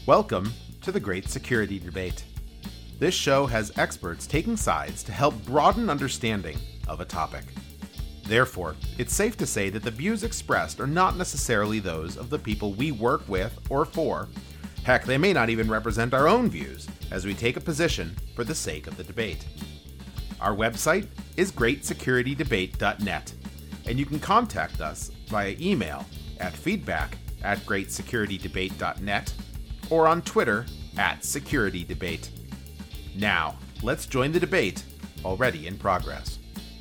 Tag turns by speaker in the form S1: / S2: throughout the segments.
S1: Welcome to the Great Security Debate. This show has experts taking sides to help broaden understanding of a topic. Therefore, it's safe to say that the views expressed are not necessarily those of the people we work with or for. Heck, they may not even represent our own views, as we take a position for the sake of the debate. Our website is greatsecurity.debate.net, and you can contact us via email at feedback@greatsecurity.debate.net or on Twitter @securitydebate. Now, let's join the debate already in progress.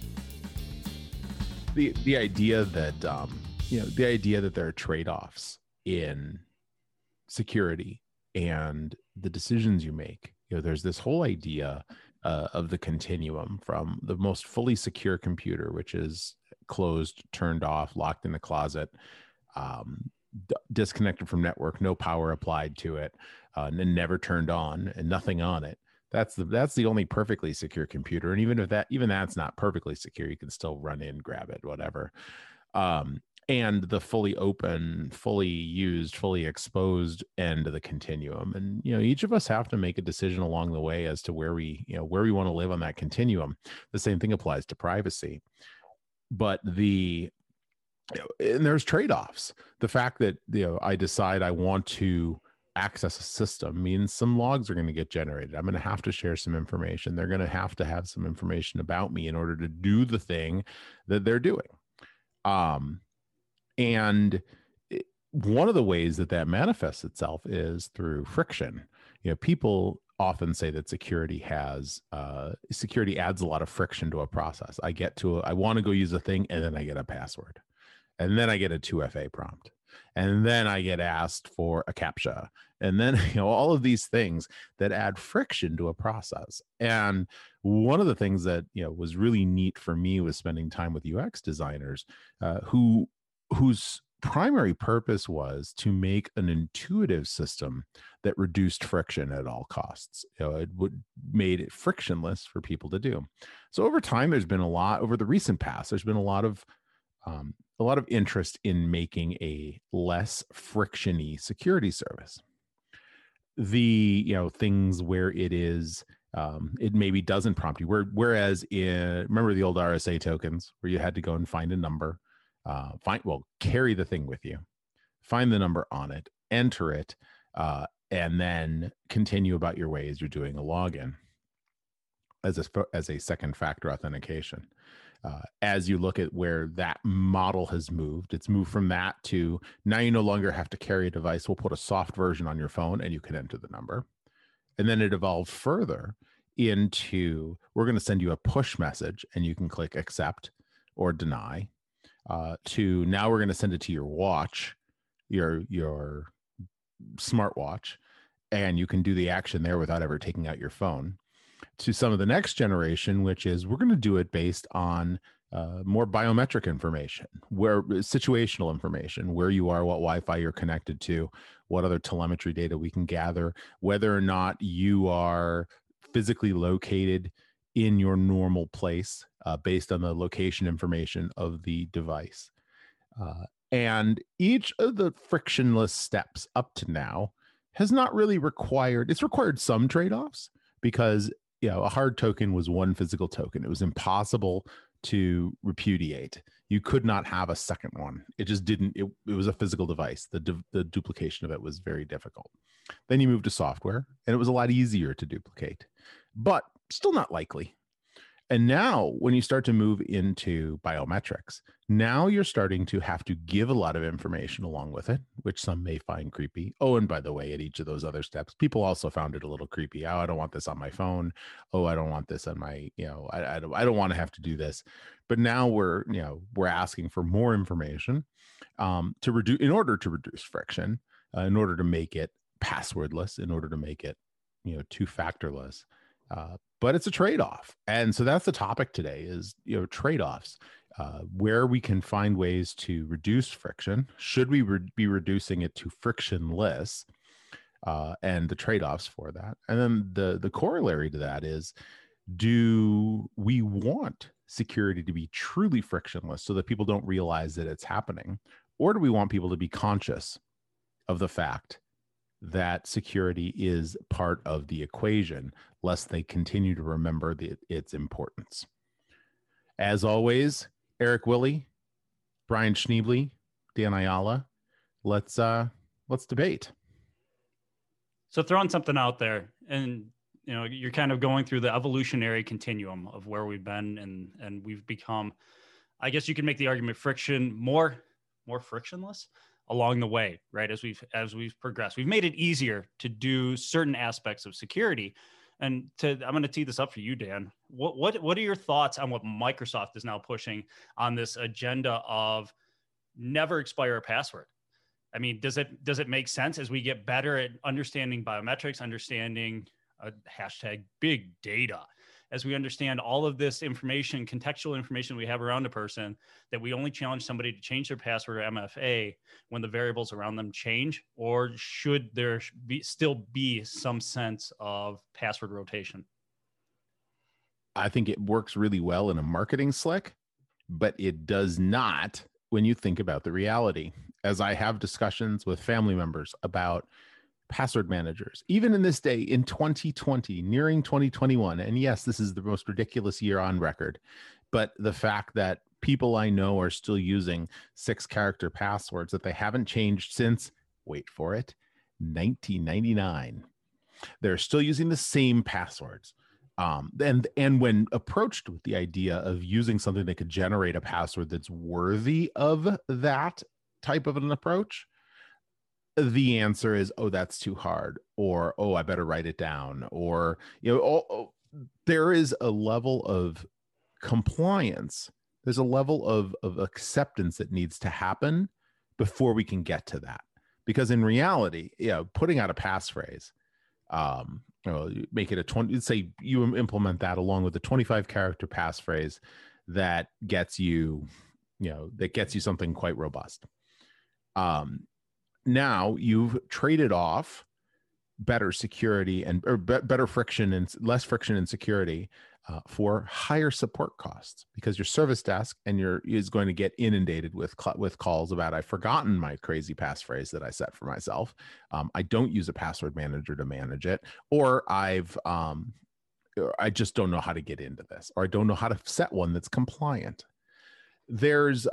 S2: The idea that there are trade-offs in security and the decisions you make. There's this whole idea of the continuum from the most fully secure computer, which is closed, turned off, locked in the closet, disconnected from network, no power applied to it, and never turned on, and nothing on it. That's the only perfectly secure computer. And even that's not perfectly secure, you can still run in, grab it, whatever. And the fully open, fully used, fully exposed end of the continuum. And each of us have to make a decision along the way as to where we want to live on that continuum. The same thing applies to privacy. But and there's trade-offs. The fact that I decide I want to access a system means some logs are going to get generated. I'm going to have to share some information. They're going to have some information about me in order to do the thing that they're doing. And one of the ways that manifests itself is through friction. People often say that security adds a lot of friction to a process. I want to go use a thing, and then I get a password, and then I get a 2FA prompt, and then I get asked for a CAPTCHA, and then all of these things that add friction to a process. And one of the things that was really neat for me was spending time with UX designers whose primary purpose was to make an intuitive system that reduced friction at all costs. It made it frictionless for people to do. So over time, over the recent past, there's been a lot of interest in making a less frictiony security service. The things where it is it maybe doesn't prompt you. Whereas remember the old RSA tokens where you had to go and find a number, carry the thing with you, find the number on it, enter it, and then continue about your way as you're doing a login as a second factor authentication. As you look at where that model has moved, it's moved from that to now you no longer have to carry a device. We'll put a soft version on your phone and you can enter the number. And then it evolved further into we're going to send you a push message and you can click accept or deny, to now we're going to send it to your watch, your smartwatch, and you can do the action there without ever taking out your phone, to some of the next generation, which is we're going to do it based on more biometric information, where situational information, where you are, what Wi-Fi you're connected to, what other telemetry data we can gather, whether or not you are physically located in your normal place based on the location information of the device. And each of the frictionless steps up to now has not really it's required some trade-offs, because a hard token was one physical token. It was impossible to repudiate. You could not have a second one. It just didn't. It was a physical device. The duplication of it was very difficult. Then you moved to software, and it was a lot easier to duplicate, but still not likely. And now when you start to move into biometrics, now you're starting to have to give a lot of information along with it, which some may find creepy. Oh, and by the way, at each of those other steps, people also found it a little creepy. Oh, I don't want this on my phone. Oh, I don't want this on my, I don't want to have to do this. But now we're asking for more information in order to reduce friction, in order to make it passwordless, in order to make it, two-factorless. But it's a trade-off. And so that's the topic today is, trade-offs, where we can find ways to reduce friction. Should we be reducing it to frictionless, and the trade-offs for that? And then the corollary to that is, do we want security to be truly frictionless so that people don't realize that it's happening? Or do we want people to be conscious of the fact that security is part of the equation, lest they continue to remember its importance. As always, Eric Willey, Brian Schneebly, Dan Ayala, let's debate.
S3: So throwing something out there, and you're kind of going through the evolutionary continuum of where we've been, and we've become, I guess you can make the argument, more frictionless along the way, right? As we've progressed, we've made it easier to do certain aspects of security. And I'm going to tee this up for you, Dan. What are your thoughts on what Microsoft is now pushing on this agenda of never expire a password? I mean, does it make sense as we get better at understanding biometrics, understanding hashtag big data, as we understand all of this information, contextual information we have around a person, that we only challenge somebody to change their password or MFA when the variables around them change? Or should there still be some sense of password rotation?
S2: I think it works really well in a marketing slick, but it does not when you think about the reality. As I have discussions with family members about password managers, even in this day in 2020, nearing 2021, and yes, this is the most ridiculous year on record, but the fact that people I know are still using 6-character passwords that they haven't changed since, wait for it, 1999. They're still using the same passwords. And when approached with the idea of using something that could generate a password that's worthy of that type of an approach, the answer is, oh, that's too hard, or, oh, I better write it down, or, there is a level of compliance. There's a level of acceptance that needs to happen before we can get to that. Because in reality, putting out a passphrase, make it a 20, say you implement that along with a 25-character passphrase that gets you, something quite robust. Now you've traded off better security or better friction and less friction and security for higher support costs, because your service desk is going to get inundated with calls about, I've forgotten my crazy passphrase that I set for myself. I don't use a password manager to manage it, or I just don't know how to get into this, or I don't know how to set one that's compliant. There's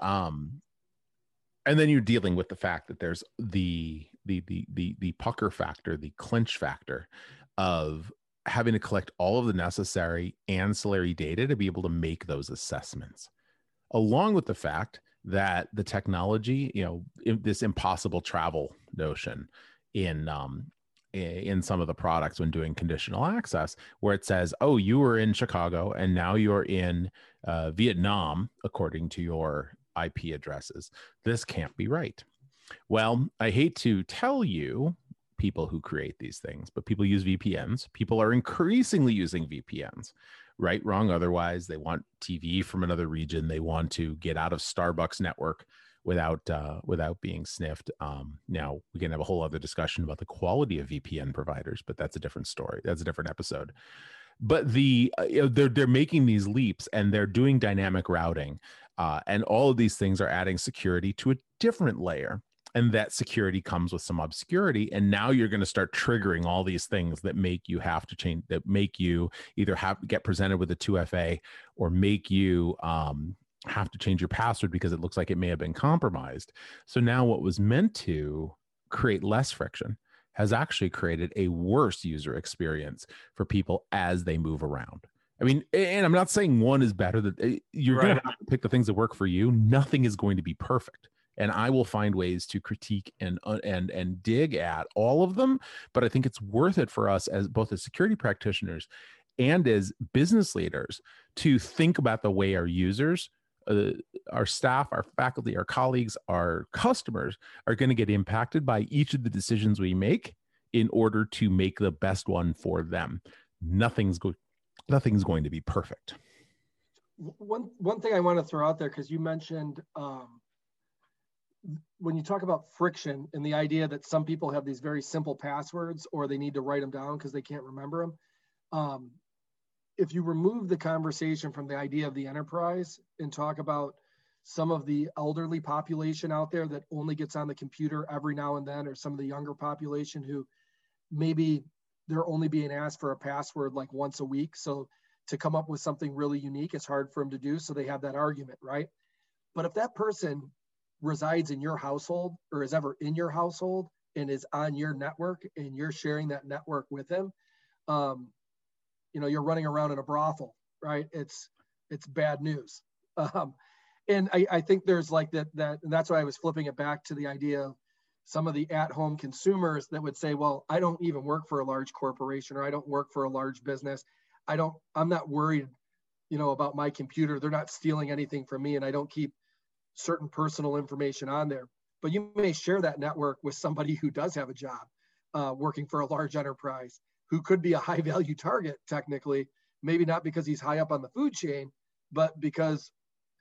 S2: and then you're dealing with the fact that there's the pucker factor, the clinch factor of having to collect all of the necessary ancillary data to be able to make those assessments, along with the fact that the technology, this impossible travel notion in some of the products when doing conditional access, where it says, oh, you were in Chicago and now you're in Vietnam, according to your IP addresses. This can't be right. Well, I hate to tell you, people who create these things, but people use VPNs. People are increasingly using VPNs, right, wrong, otherwise. They want TV from another region. They want to get out of Starbucks network without being sniffed. Now we can have a whole other discussion about the quality of VPN providers, but that's a different story. That's a different episode. But they're making these leaps and they're doing dynamic routing, and all of these things are adding security to a different layer. And that security comes with some obscurity. And now you're going to start triggering all these things that make you have to change, that make you either get presented with a 2FA or make you have to change your password because it looks like it may have been compromised. So now what was meant to create less friction has actually created a worse user experience for people as they move around. I mean, and I'm not saying one is better, that you're going to have to pick the things that work for you. Nothing is going to be perfect. And I will find ways to critique and dig at all of them. But I think it's worth it for us as both as security practitioners and as business leaders to think about the way our users, our staff, our faculty, our colleagues, our customers are going to get impacted by each of the decisions we make in order to make the best one for them. Nothing's going to be perfect.
S4: One thing I want to throw out there, because you mentioned when you talk about friction and the idea that some people have these very simple passwords or they need to write them down because they can't remember them. If you remove the conversation from the idea of the enterprise and talk about some of the elderly population out there that only gets on the computer every now and then, or some of the younger population who maybe they're only being asked for a password like once a week. So to come up with something really unique, it's hard for them to do. So they have that argument, right? But if that person resides in your household or is ever in your household and is on your network and you're sharing that network with him, you're running around in a brothel, right? It's bad news. And I think there's like that, and that's why I was flipping it back to the idea of some of the at-home consumers that would say, well, I don't even work for a large corporation, or I don't work for a large business. I'm not worried, about my computer. They're not stealing anything from me, and I don't keep certain personal information on there. But you may share that network with somebody who does have a job working for a large enterprise, who could be a high value target technically, maybe not because he's high up on the food chain, but because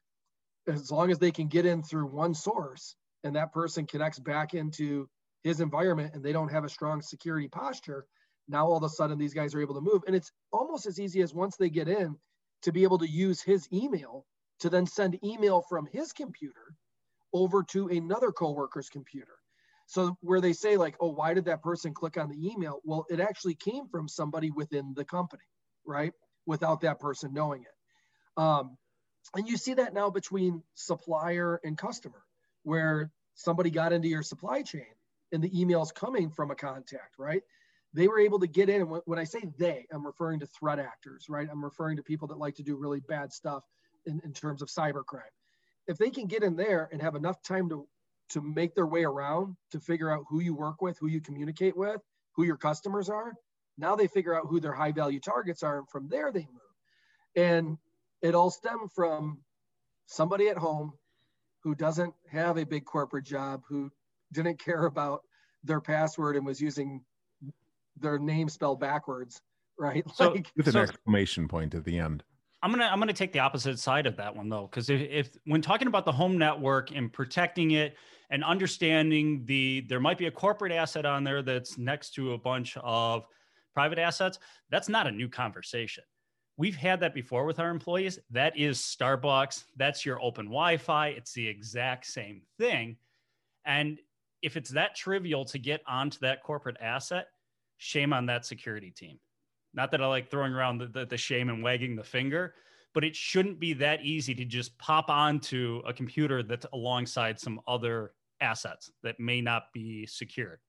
S4: as long as they can get in through one source and that person connects back into his environment and they don't have a strong security posture, now all of a sudden these guys are able to move. And it's almost as easy as once they get in to be able to use his email to then send email from his computer over to another coworker's computer. So where they say like, oh, why did that person click on the email? Well, it actually came from somebody within the company, right? Without that person knowing it. And you see that now between supplier and customer, where somebody got into your supply chain and the email's coming from a contact, right? They were able to get in. And when I say they, I'm referring to threat actors, right? I'm referring to people that like to do really bad stuff in terms of cybercrime. If they can get in there and have enough time to make their way around, to figure out who you work with, who you communicate with, who your customers are, now they figure out who their high value targets are, and from there they move. And it all stemmed from somebody at home who doesn't have a big corporate job, who didn't care about their password and was using their name spelled backwards, right?
S3: So,
S2: with an exclamation point at the end.
S3: I'm gonna take the opposite side of that one though, because if when talking about the home network and protecting it and understanding there might be a corporate asset on there that's next to a bunch of private assets, that's not a new conversation. We've had that before with our employees. That is Starbucks. That's your open Wi-Fi. It's the exact same thing. And if it's that trivial to get onto that corporate asset, shame on that security team. Not that I like throwing around the shame and wagging the finger, but it shouldn't be that easy to just pop onto a computer that's alongside some other assets that may not be secured.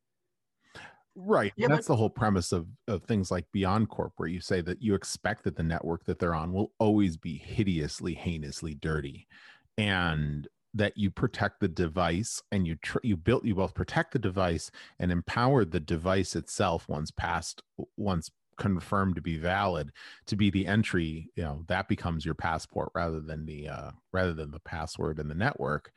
S2: Right. Yeah, that's the whole premise of things like Beyond Corp, where you say that you expect that the network that they're on will always be hideously, heinously dirty, and that you protect the device, and you both protect the device and empower the device itself once confirmed to be valid, to be the entry. That becomes your passport rather than the password in the network.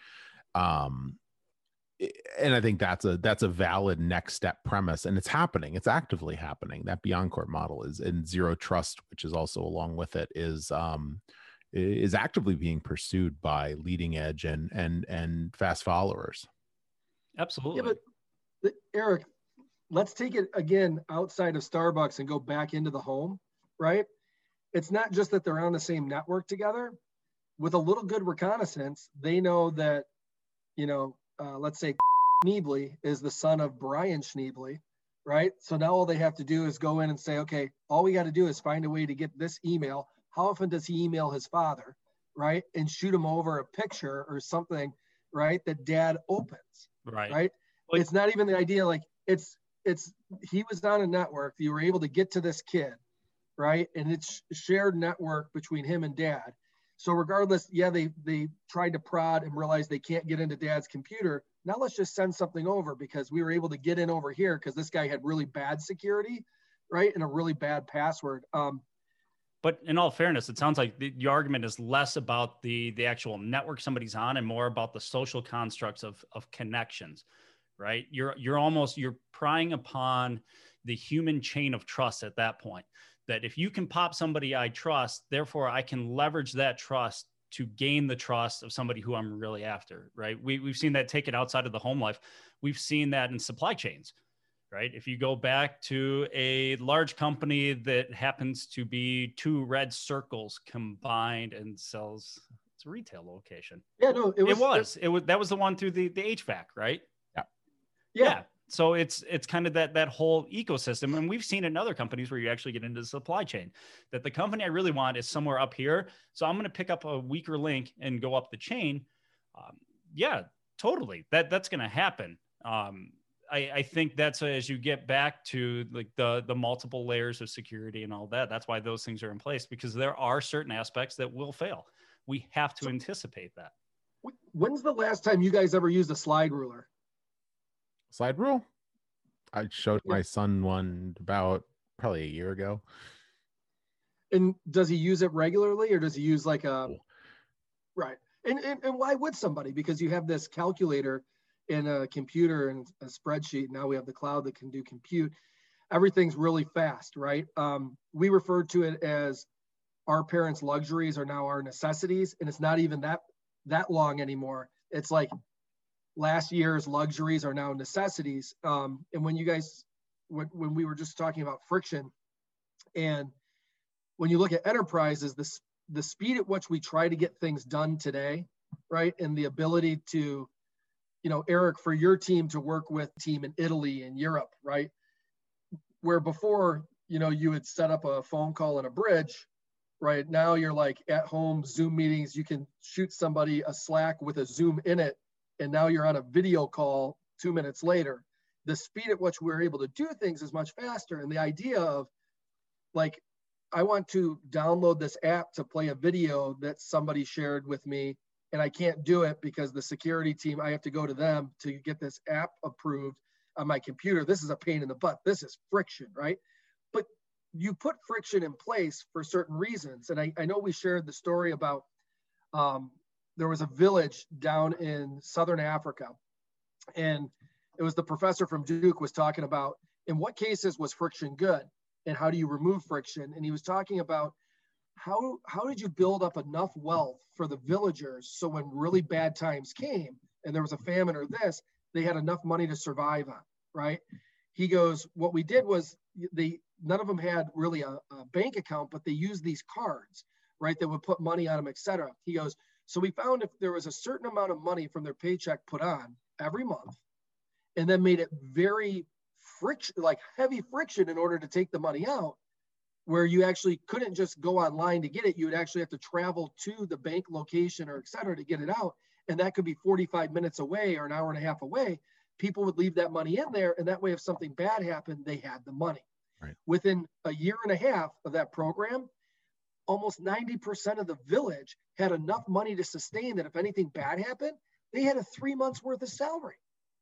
S2: And I think that's a valid next step premise, and it's happening. It's actively happening. That Beyond Corp model is, in Zero Trust, which is also along with it, is actively being pursued by leading edge and fast followers.
S3: Absolutely.
S4: Yeah, but Eric, let's take it again outside of Starbucks and go back into the home, right? It's not just that they're on the same network together. With a little good reconnaissance, they know that, let's say Schneebly is the son of Brian Schneebly, right? So now all they have to do is go in and say, okay, all we got to do is find a way to get this email. How often does he email his father, right? And shoot him over a picture or something, right? That dad opens, right? Well, it's not even the idea, like he was on a network. You were able to get to this kid, right? And it's a shared network between him and dad. So regardless, yeah, they tried to prod and realized they can't get into dad's computer. Now let's just send something over because we were able to get in over here because this guy had really bad security, right? And a really bad password.
S3: But in all fairness, it sounds like your argument is less about the actual network somebody's on and more about the social constructs of connections, right? You're prying upon the human chain of trust at that point. That if you can pop somebody I trust, therefore I can leverage that trust to gain the trust of somebody who I'm really after, right? We've seen that taken outside of the home life. We've seen that in supply chains, right? If you go back to a large company that happens to be two red circles combined and sells, it's a retail location.
S4: Yeah, no, it was.
S3: That was the one through the HVAC, right?
S4: Yeah.
S3: So it's kind of that whole ecosystem. And we've seen in other companies where you actually get into the supply chain, that the company I really want is somewhere up here. So I'm going to pick up a weaker link and go up the chain. Yeah, totally. That's going to happen. I think that's as you get back to like the multiple layers of security and all that. That's why those things are in place, because there are certain aspects that will fail. We have to anticipate that.
S4: When's the last time you guys ever used a slide ruler?
S2: Slide rule? I showed my son one about probably a year ago.
S4: And does he use it regularly, or does he use like a, right? And why would somebody? Because you have this calculator in a computer and a spreadsheet. Now we have the cloud that can do compute. Everything's really fast, right? We refer to it as our parents' luxuries are now our necessities, and it's not even that long anymore. It's like last year's luxuries are now necessities. And when you guys, when we were just talking about friction, and when you look at enterprises, the speed at which we try to get things done today, right? And the ability to, Eric, for your team to work with team in Italy and Europe, right? Where before, you would set up a phone call in a bridge, right? Now you're like at home Zoom meetings. You can shoot somebody a Slack with a Zoom in it, and now you're on a video call 2 minutes later. The speed at which we're able to do things is much faster. And the idea of like, I want to download this app to play a video that somebody shared with me, and I can't do it because the security team, I have to go to them to get this app approved on my computer. This is a pain in the butt. This is friction, right? But you put friction in place for certain reasons. And I know we shared the story about, there was a village down in Southern Africa, and it was the professor from Duke was talking about in what cases was friction good and how do you remove friction? And he was talking about how did you build up enough wealth for the villagers so when really bad times came and there was a famine or this, they had enough money to survive on, right? He goes, what we did was none of them had really a bank account, but they used these cards, right? That would put money on them, et cetera. He goes, so we found if there was a certain amount of money from their paycheck put on every month, and then made it very heavy friction in order to take the money out, where you actually couldn't just go online to get it. You would actually have to travel to the bank location or et cetera to get it out. And that could be 45 minutes away or an hour and a half away. People would leave that money in there. And that way, if something bad happened, they had the money.
S2: Right.
S4: Within a year and a half of that program, almost 90% of the village had enough money to sustain that if anything bad happened, they had a 3 months worth of salary.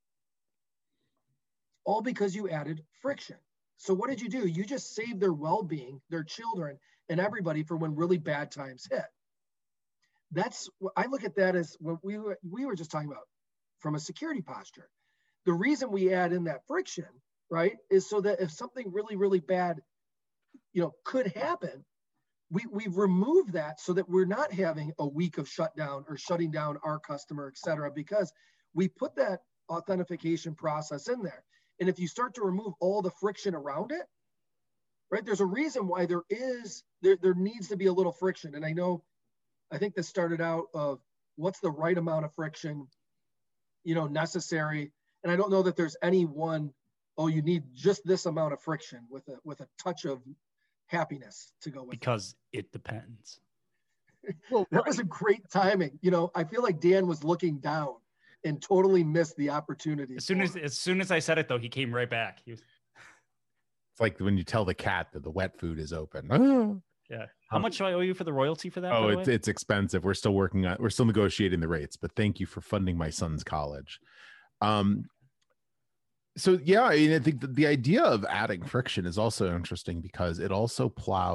S4: All because you added friction. So what did you do? You just saved their well-being, their children, and everybody for when really bad times hit. That's what I look at that as what we were just talking about from a security posture. The reason we add in that friction, right, is so that if something really, really bad, could happen, we've removed that so that we're not having a week of shutdown or shutting down our customer, et cetera, because we put that authentication process in there. And if you start to remove all the friction around it, right, there's a reason why there needs to be a little friction. And I think this started out of what's the right amount of friction, necessary. And I don't know that there's any one, you need just this amount of friction with a touch of happiness to go with.
S3: Because it depends.
S4: Well, that was a great timing. I feel like Dan was looking down and totally missed the opportunity.
S3: As soon as I said it, though, he came right back. It's
S2: like when you tell the cat that the wet food is open.
S3: Yeah. How much do I owe you for the royalty for that?
S2: Oh, it's expensive. We're still negotiating the rates, but thank you for funding my son's college. So yeah, I think the idea of adding friction is also interesting because it also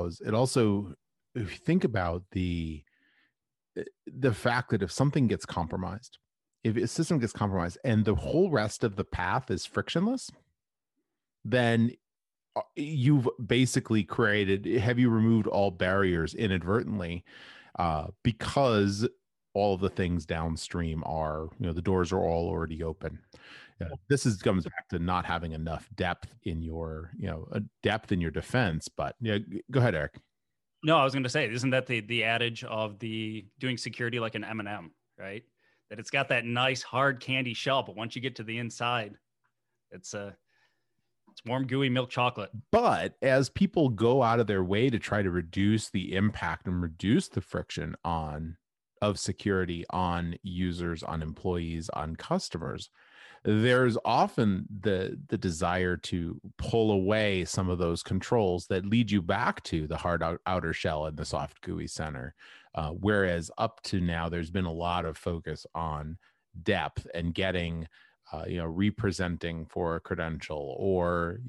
S2: if you think about the fact that if something gets compromised, if a system gets compromised and the whole rest of the path is frictionless, then you've basically have you removed all barriers inadvertently, because all of the things downstream are, the doors are all already open. This comes back to not having enough depth in your, depth in your defense. But go ahead, Eric.
S3: No, I was going to say, isn't that the adage of the doing security like an M&M, right? That it's got that nice hard candy shell, but once you get to the inside, it's warm, gooey milk chocolate.
S2: But as people go out of their way to try to reduce the impact and reduce the friction of security on users, on employees, on customers, there's often the desire to pull away some of those controls that lead you back to the hard outer shell and the soft gooey center. Whereas up to now, there's been a lot of focus on depth and getting, representing for a credential, or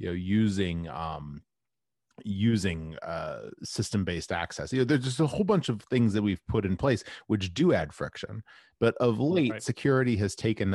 S2: using system-based access. There's just a whole bunch of things that we've put in place which do add friction. But of late,
S3: right.
S2: security has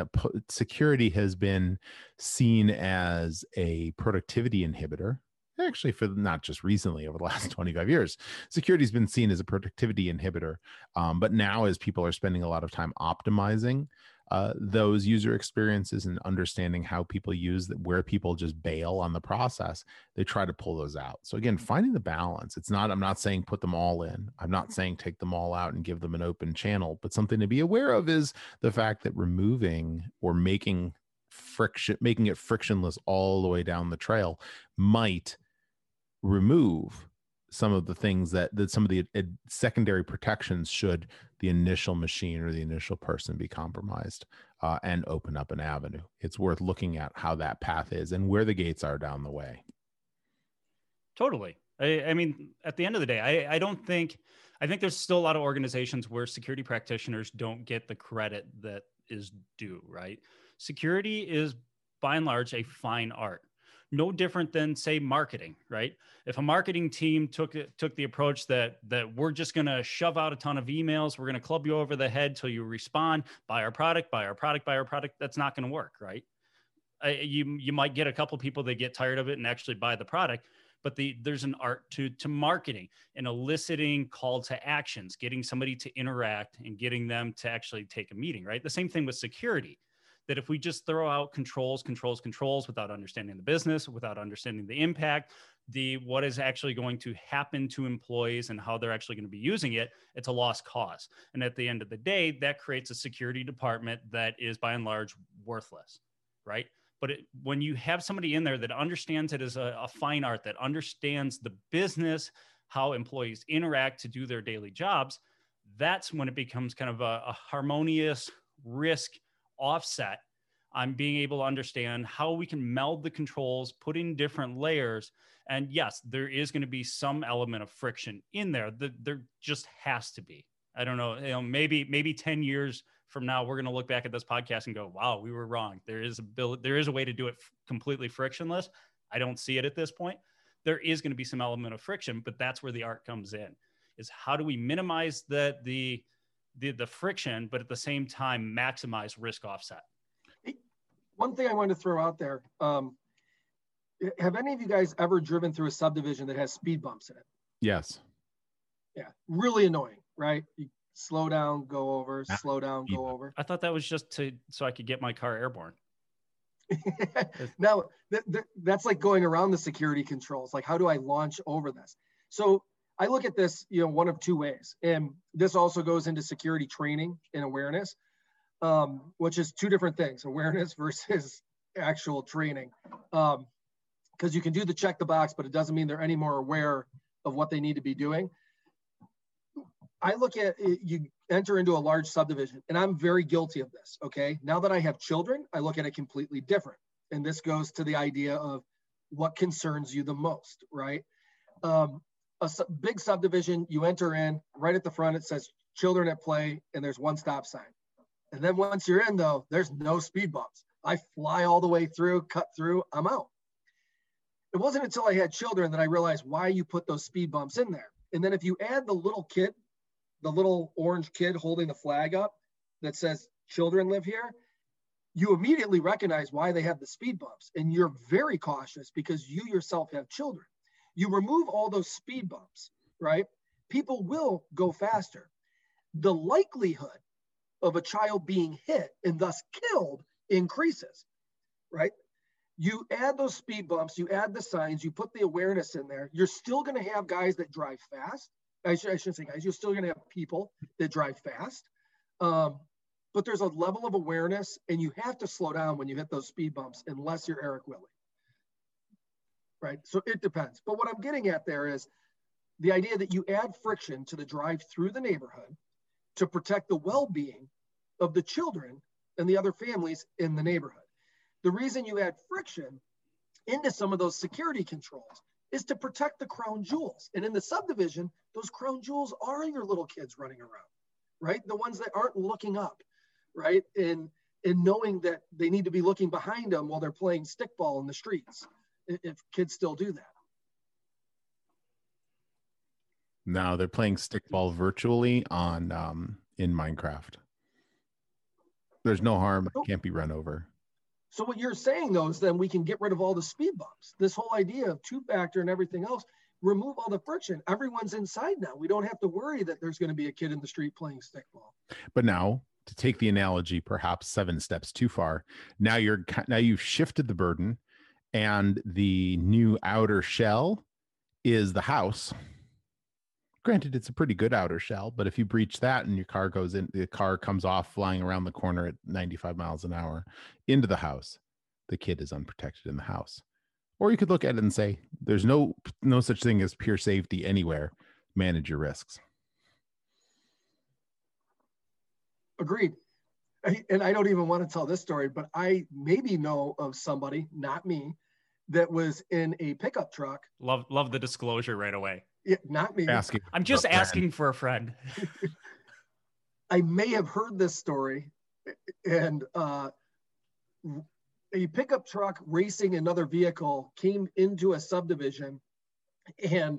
S2: been seen as a productivity inhibitor. Actually, for not just recently, over the last 25 years, security has been seen as a productivity inhibitor. But now, as people are spending a lot of time optimizing those user experiences and understanding how people use that, where people just bail on the process, they try to pull those out. So again, finding the balance. I'm not saying put them all in. I'm not saying take them all out and give them an open channel, but something to be aware of is the fact that removing or making it frictionless all the way down the trail might remove some of the things that some of the secondary protections should the initial machine or the initial person be compromised, and open up an avenue. It's worth looking at how that path is and where the gates are down the way.
S3: Totally. I mean, at the end of the day, I think there's still a lot of organizations where security practitioners don't get the credit that is due, right? Security is by and large a fine art. No different than, say, marketing, right? If a marketing team took the approach that we're just going to shove out a ton of emails, we're going to club you over the head till you respond, buy our product, that's not going to work, right? You might get a couple people that get tired of it and actually buy the product, but there's an art to marketing and eliciting call to actions, getting somebody to interact and getting them to actually take a meeting, right? The same thing with security. That if we just throw out controls without understanding the business, without understanding the impact, what is actually going to happen to employees and how they're actually going to be using it, it's a lost cause. And at the end of the day, that creates a security department that is by and large worthless, right? But when you have somebody in there that understands it as a fine art, that understands the business, how employees interact to do their daily jobs, that's when it becomes kind of a harmonious risk offset on being able to understand how we can meld the controls, put in different layers. And yes, there is going to be some element of friction in there. There just has to be. I don't know, maybe 10 years from now, we're going to look back at this podcast and go, wow, we were wrong. There is a way to do it completely frictionless. I don't see it at this point. There is going to be some element of friction, but that's where the art comes in, is how do we minimize the friction, but at the same time, maximize risk offset.
S4: One thing I wanted to throw out there, have any of you guys ever driven through a subdivision that has speed bumps in it?
S2: Yes.
S4: Yeah, really annoying, right? You slow down, go over, slow down, go over.
S3: I thought that was just so I could get my car airborne.
S4: Now, that's like going around the security controls. Like, how do I launch over this? So I look at this, one of two ways. And this also goes into security training and awareness, which is two different things, awareness versus actual training. Because you can do the check the box, but it doesn't mean they're any more aware of what they need to be doing. I look at it, you enter into a large subdivision, and I'm very guilty of this, okay? Now that I have children, I look at it completely different. And this goes to the idea of what concerns you the most, right? Big subdivision, you enter in, right at the front, it says children at play, and there's one stop sign. And then once you're in, though, there's no speed bumps. I fly all the way through, cut through, I'm out. It wasn't until I had children that I realized why you put those speed bumps in there. And then if you add the little kid, the little orange kid holding the flag up that says children live here, you immediately recognize why they have the speed bumps. And you're very cautious because you yourself have children. You remove all those speed bumps, right? People will go faster. The likelihood of a child being hit and thus killed increases, right? You add those speed bumps, you add the signs, you put the awareness in there. You're still going to have guys that drive fast. I shouldn't say guys, you're still going to have people that drive fast. But there's a level of awareness, and you have to slow down when you hit those speed bumps, unless you're Eric Willey. Right? So it depends. But what I'm getting at there is the idea that you add friction to the drive through the neighborhood to protect the well-being of the children and the other families in the neighborhood. The reason you add friction into some of those security controls is to protect the crown jewels. And in the subdivision, those crown jewels are your little kids running around, right? The ones that aren't looking up, right? And knowing that they need to be looking behind them while they're playing stickball in the streets, if kids still do that.
S2: No, they're playing stickball virtually on in Minecraft. There's no harm. It can't be run over.
S4: So what you're saying, though, is then we can get rid of all the speed bumps. This whole idea of two-factor and everything else, remove all the friction. Everyone's inside now. We don't have to worry that there's going to be a kid in the street playing stickball.
S2: But now, to take the analogy perhaps 7 steps too far, now you've shifted the burden, and the new outer shell is the house. Granted, it's a pretty good outer shell, but if you breach that and your car goes in, the car comes off flying around the corner at 95 miles an hour into the house, the kid is unprotected in the house. Or you could look at it and say, there's no such thing as pure safety anywhere. Manage your risks.
S4: Agreed. And I don't even want to tell this story, but I maybe know of somebody, not me, that was in a pickup truck.
S3: Love the disclosure right away.
S4: Yeah, not me.
S3: I'm just asking for a friend.
S4: I may have heard this story, and a pickup truck racing another vehicle came into a subdivision and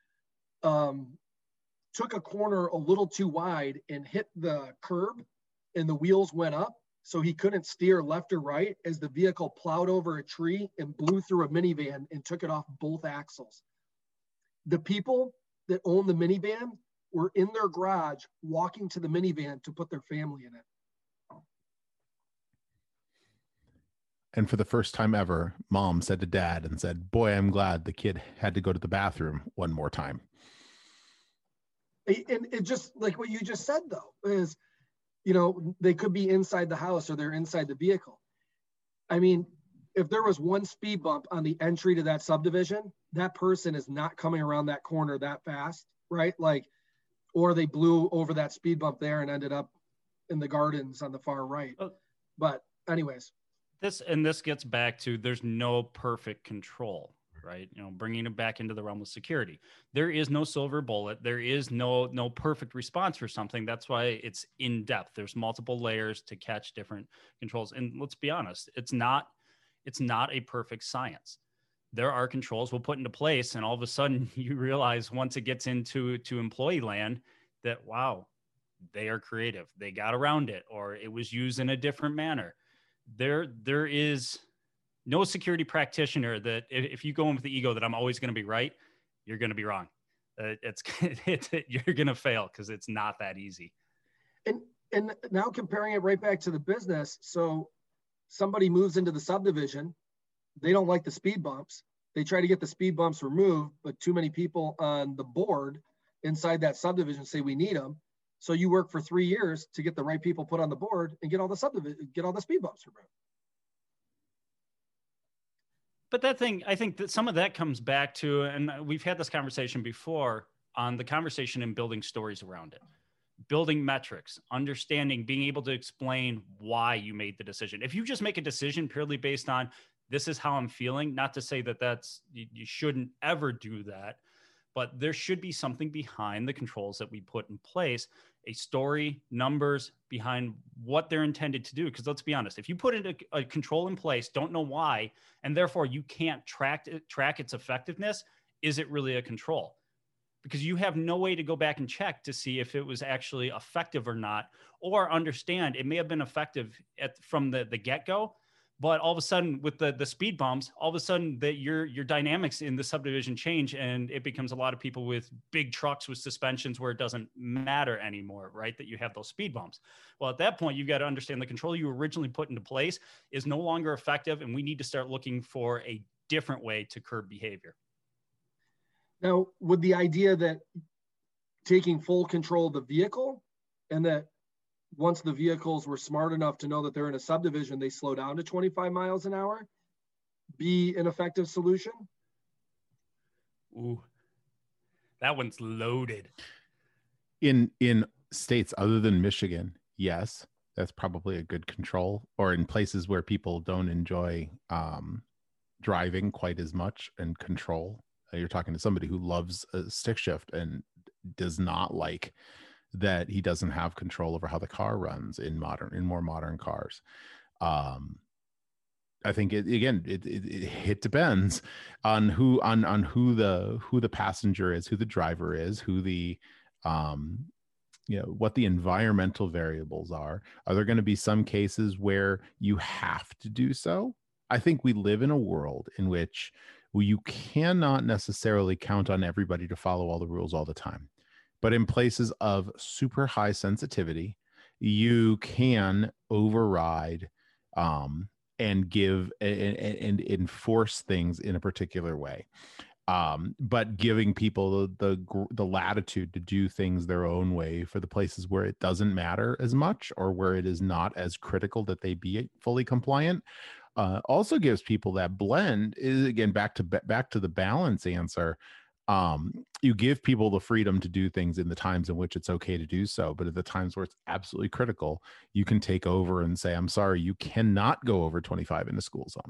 S4: took a corner a little too wide and hit the curb, and the wheels went up, so he couldn't steer left or right as the vehicle plowed over a tree and blew through a minivan and took it off both axles. The people that own the minivan were in their garage walking to the minivan to put their family in it.
S2: And for the first time ever, mom said to dad and said, boy, I'm glad the kid had to go to the bathroom one more time.
S4: And it just like what you just said, though, is, they could be inside the house or they're inside the vehicle. I mean, if there was one speed bump on the entry to that subdivision, that person is not coming around that corner that fast, right? Or they blew over that speed bump there and ended up in the gardens on the far right. But anyways.
S3: This gets back to, there's no perfect control, right? Bringing it back into the realm of security. There is no silver bullet. There is no perfect response for something. That's why it's in depth. There's multiple layers to catch different controls. And let's be honest, it's not a perfect science. There are controls we'll put into place, and all of a sudden you realize once it gets into employee land that, wow, they are creative. They got around it, or it was used in a different manner. There is no security practitioner that if you go in with the ego that I'm always going to be right, you're going to be wrong. You're going to fail because it's not that easy.
S4: And now comparing it right back to the business. So somebody moves into the subdivision. They don't like the speed bumps. They try to get the speed bumps removed, but too many people on the board inside that subdivision say we need them. So you work for 3 years to get the right people put on the board and get all the speed bumps removed.
S3: But I think that some of that comes back to, and we've had this conversation before, on the conversation and building stories around it. Building metrics, understanding, being able to explain why you made the decision. If you just make a decision purely based on, this is how I'm feeling, not to say that you shouldn't ever do that, but there should be something behind the controls that we put in place, a story, numbers behind what they're intended to do. Because let's be honest, if you put a control in place, don't know why, and therefore you can't track its effectiveness, is it really a control? Because you have no way to go back and check to see if it was actually effective or not, or understand it may have been effective from the get-go, but all of a sudden with the speed bumps, all of a sudden that your dynamics in the subdivision change, and it becomes a lot of people with big trucks with suspensions where it doesn't matter anymore, right? That you have those speed bumps. Well, at that point, you've got to understand the control you originally put into place is no longer effective, and we need to start looking for a different way to curb behavior.
S4: Now, with the idea that taking full control of the vehicle, and that once the vehicles were smart enough to know that they're in a subdivision, they slow down to 25 miles an hour, be an effective solution?
S3: Ooh, that one's loaded.
S2: In states other than Michigan, yes, that's probably a good control. Or in places where people don't enjoy driving quite as much and control. You're talking to somebody who loves a stick shift and does not like that he doesn't have control over how the car runs in more modern cars. I think it depends on who the passenger is, who the driver is, who the what the environmental variables are. Are there going to be some cases where you have to do so? I think we live in a world in which you cannot necessarily count on everybody to follow all the rules all the time. But in places of super high sensitivity, you can override and give and enforce things in a particular way. But giving people the latitude to do things their own way for the places where it doesn't matter as much, or where it is not as critical that they be fully compliant, also gives people that blend. Is again back to the balance answer. You give people the freedom to do things in the times in which it's okay to do so, but at the times where it's absolutely critical, you can take over and say, I'm sorry, you cannot go over 25 in the school zone.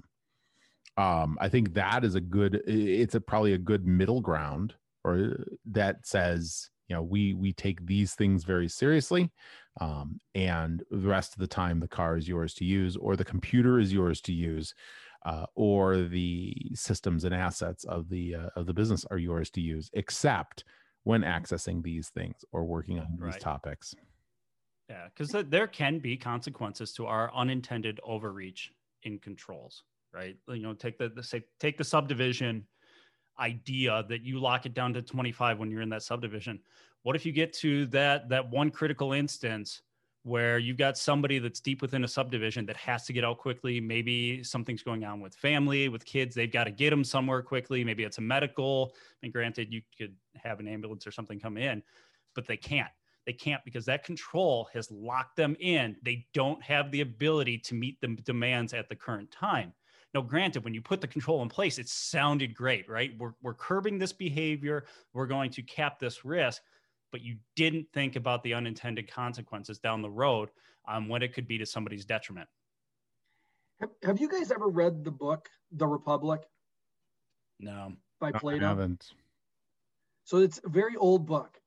S2: I think that is probably a good middle ground, or that says, we take these things very seriously. And the rest of the time, the car is yours to use, or the computer is yours to use, or the systems and assets of the business are yours to use, except when accessing these things or working on these topics.
S3: Yeah, because there can be consequences to our unintended overreach in controls, right? Take the subdivision idea that you lock it down to 25 when you're in that subdivision. What if you get to that one critical instance where you've got somebody that's deep within a subdivision that has to get out quickly? Maybe something's going on with family, with kids. They've got to get them somewhere quickly. Maybe it's a medical. And granted, you could have an ambulance or something come in, but they can't. They can't because that control has locked them in. They don't have the ability to meet the demands at the current time. Now, granted, when you put the control in place, it sounded great, right? We're curbing this behavior. We're going to cap this risk, but you didn't think about the unintended consequences down the road when it could be to somebody's detriment.
S4: Have you guys ever read the book, The Republic?
S3: No.
S4: By Plato?
S2: I haven't.
S4: So it's a very old book,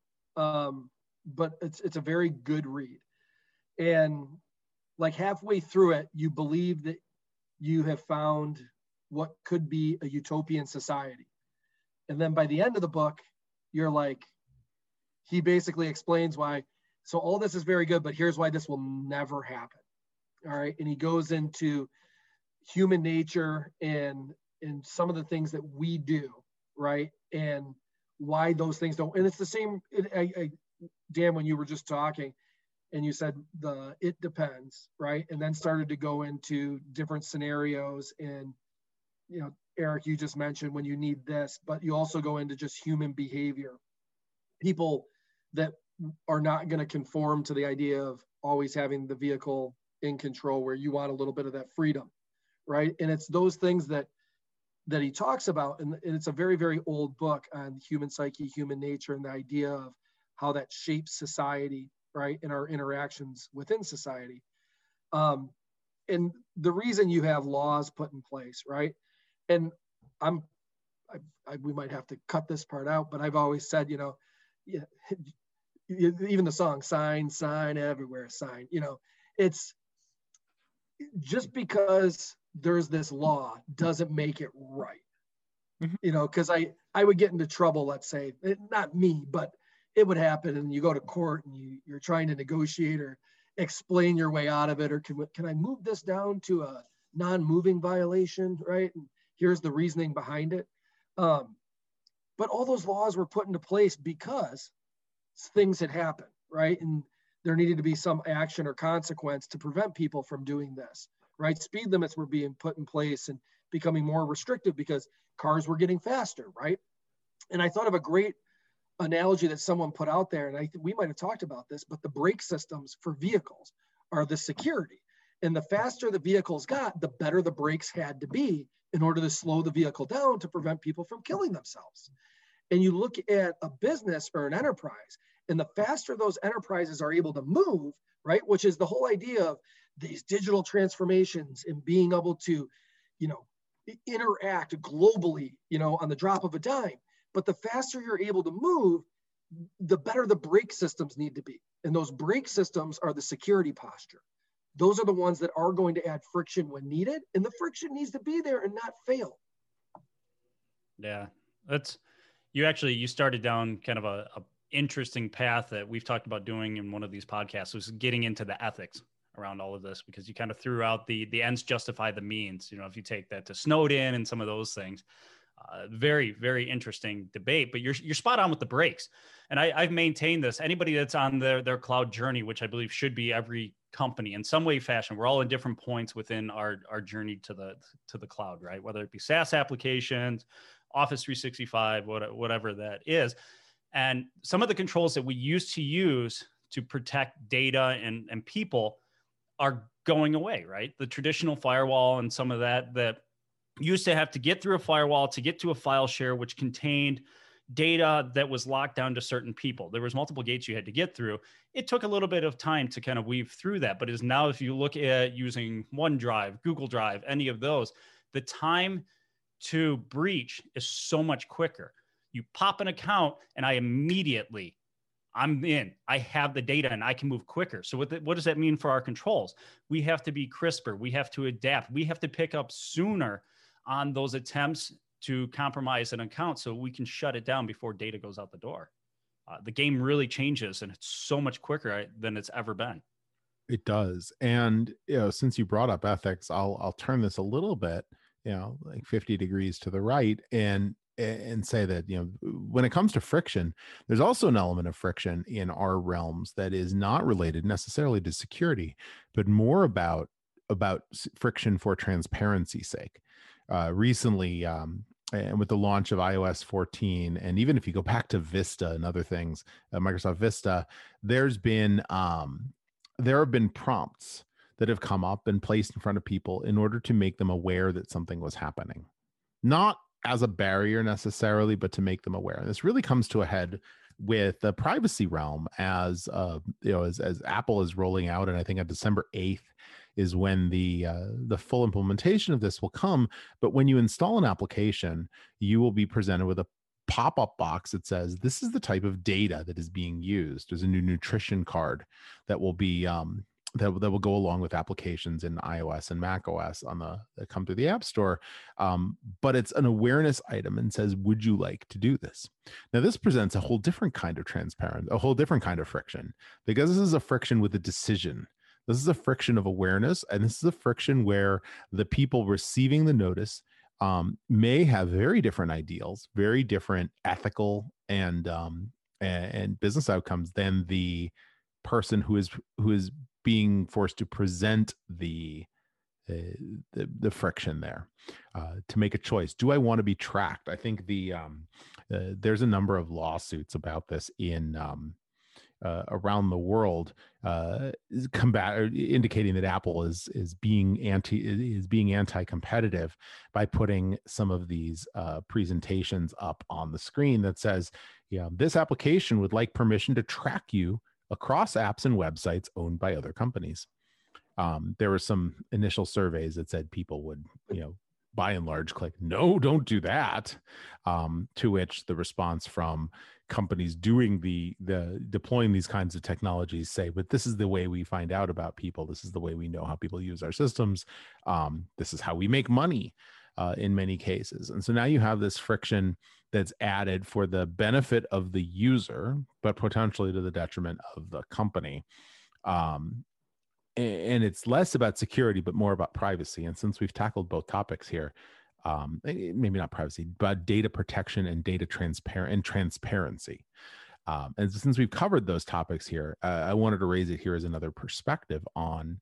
S4: but it's a very good read. And like halfway through it, you believe that you have found what could be a utopian society. And then by the end of the book, you're like, he basically explains why. So all this is very good, but here's why this will never happen. All right. And he goes into human nature and some of the things that we do, right? And why those things don't. And it's the same, Dan, when you were just talking and you said it depends, right? And then started to go into different scenarios. And, Eric, you just mentioned when you need this, but you also go into just human behavior. People that are not going to conform to the idea of always having the vehicle in control, where you want a little bit of that freedom, right? And it's those things that he talks about. And it's a very, very old book on human psyche, human nature, and the idea of how that shapes society, right? And our interactions within society. And the reason you have laws put in place, right? And we might have to cut this part out, but I've always said, even the song sign everywhere, sign, it's just because there's this law doesn't make it right. Because I would get into trouble, let's say, not me, but it would happen, and you go to court and you're trying to negotiate or explain your way out of it, or can I move this down to a non-moving violation, right? And here's the reasoning behind it. But all those laws were put into place because things had happened, right? And there needed to be some action or consequence to prevent people from doing this, right? Speed limits were being put in place and becoming more restrictive because cars were getting faster, right? And I thought of a great analogy that someone put out there, and I think we might have talked about this, but the brake systems for vehicles are the security. And the faster the vehicles got, the better the brakes had to be in order to slow the vehicle down to prevent people from killing themselves. And you look at a business or an enterprise, and the faster those enterprises are able to move, right, which is the whole idea of these digital transformations and being able to, interact globally, on the drop of a dime. But the faster you're able to move, the better the brake systems need to be. And those brake systems are the security posture. Those are the ones that are going to add friction when needed. And the friction needs to be there and not fail.
S3: Yeah, you started down kind of a interesting path that we've talked about doing in one of these podcasts, was getting into the ethics around all of this, because you kind of threw out the ends justify the means. If you take that to Snowden and some of those things, very, very interesting debate, but you're spot on with the brakes. And I've maintained this. Anybody that's on their cloud journey, which I believe should be every company in some way, fashion, we're all in different points within our journey to the cloud, right? Whether it be SaaS applications, Office 365, whatever that is. And some of the controls that we used to use to protect data and people are going away, right? The traditional firewall and some of that used to have to get through a firewall to get to a file share, which contained data that was locked down to certain people. There was multiple gates you had to get through. It took a little bit of time to kind of weave through that, but is now, if you look at using OneDrive, Google Drive, any of those, the time to breach is so much quicker. You pop an account and I'm in, I have the data and I can move quicker. So what does that mean for our controls? We have to be crisper. We have to adapt. We have to pick up sooner on those attempts to compromise an account so we can shut it down before data goes out the door. The game really changes, and it's so much quicker than it's ever been.
S2: It does. And, since you brought up ethics, I'll turn this a little bit, like 50 degrees to the right, and say that, when it comes to friction, there's also an element of friction in our realms that is not related necessarily to security, but more about friction for transparency's sake. Recently, and with the launch of iOS 14, and even if you go back to Vista and other things, Microsoft Vista, there have been prompts that have come up and placed in front of people in order to make them aware that something was happening. Not as a barrier necessarily, but to make them aware. And this really comes to a head with the privacy realm as Apple is rolling out, and I think on December 8th is when the full implementation of this will come. But when you install an application, you will be presented with a pop-up box that says, this is the type of data that is being used. There's a new nutrition card that will be that will go along with applications in iOS and macOS that come through the App Store. But it's an awareness item and says, would you like to do this? Now, this presents a whole different kind of a whole different kind of friction, because this is a friction with a decision. This is a friction of awareness, and this is a friction where the people receiving the notice may have very different ideals, very different ethical and business outcomes than the person who is being forced to present the friction there, to make a choice. Do I want to be tracked? I think there's a number of lawsuits about this in around the world, indicating that Apple is being anti-competitive by putting some of these presentations up on the screen that says, this application would like permission to track you across apps and websites owned by other companies. There were some initial surveys that said people would, by and large, click, no, don't do that. To which the response from companies doing the deploying these kinds of technologies say, but this is the way we find out about people. This is the way we know how people use our systems. This is how we make money in many cases. And so now you have this friction that's added for the benefit of the user, but potentially to the detriment of the company. And it's less about security, but more about privacy. And since we've tackled both topics here, maybe not privacy, but data protection and data transparency. And since we've covered those topics here, I wanted to raise it here as another perspective on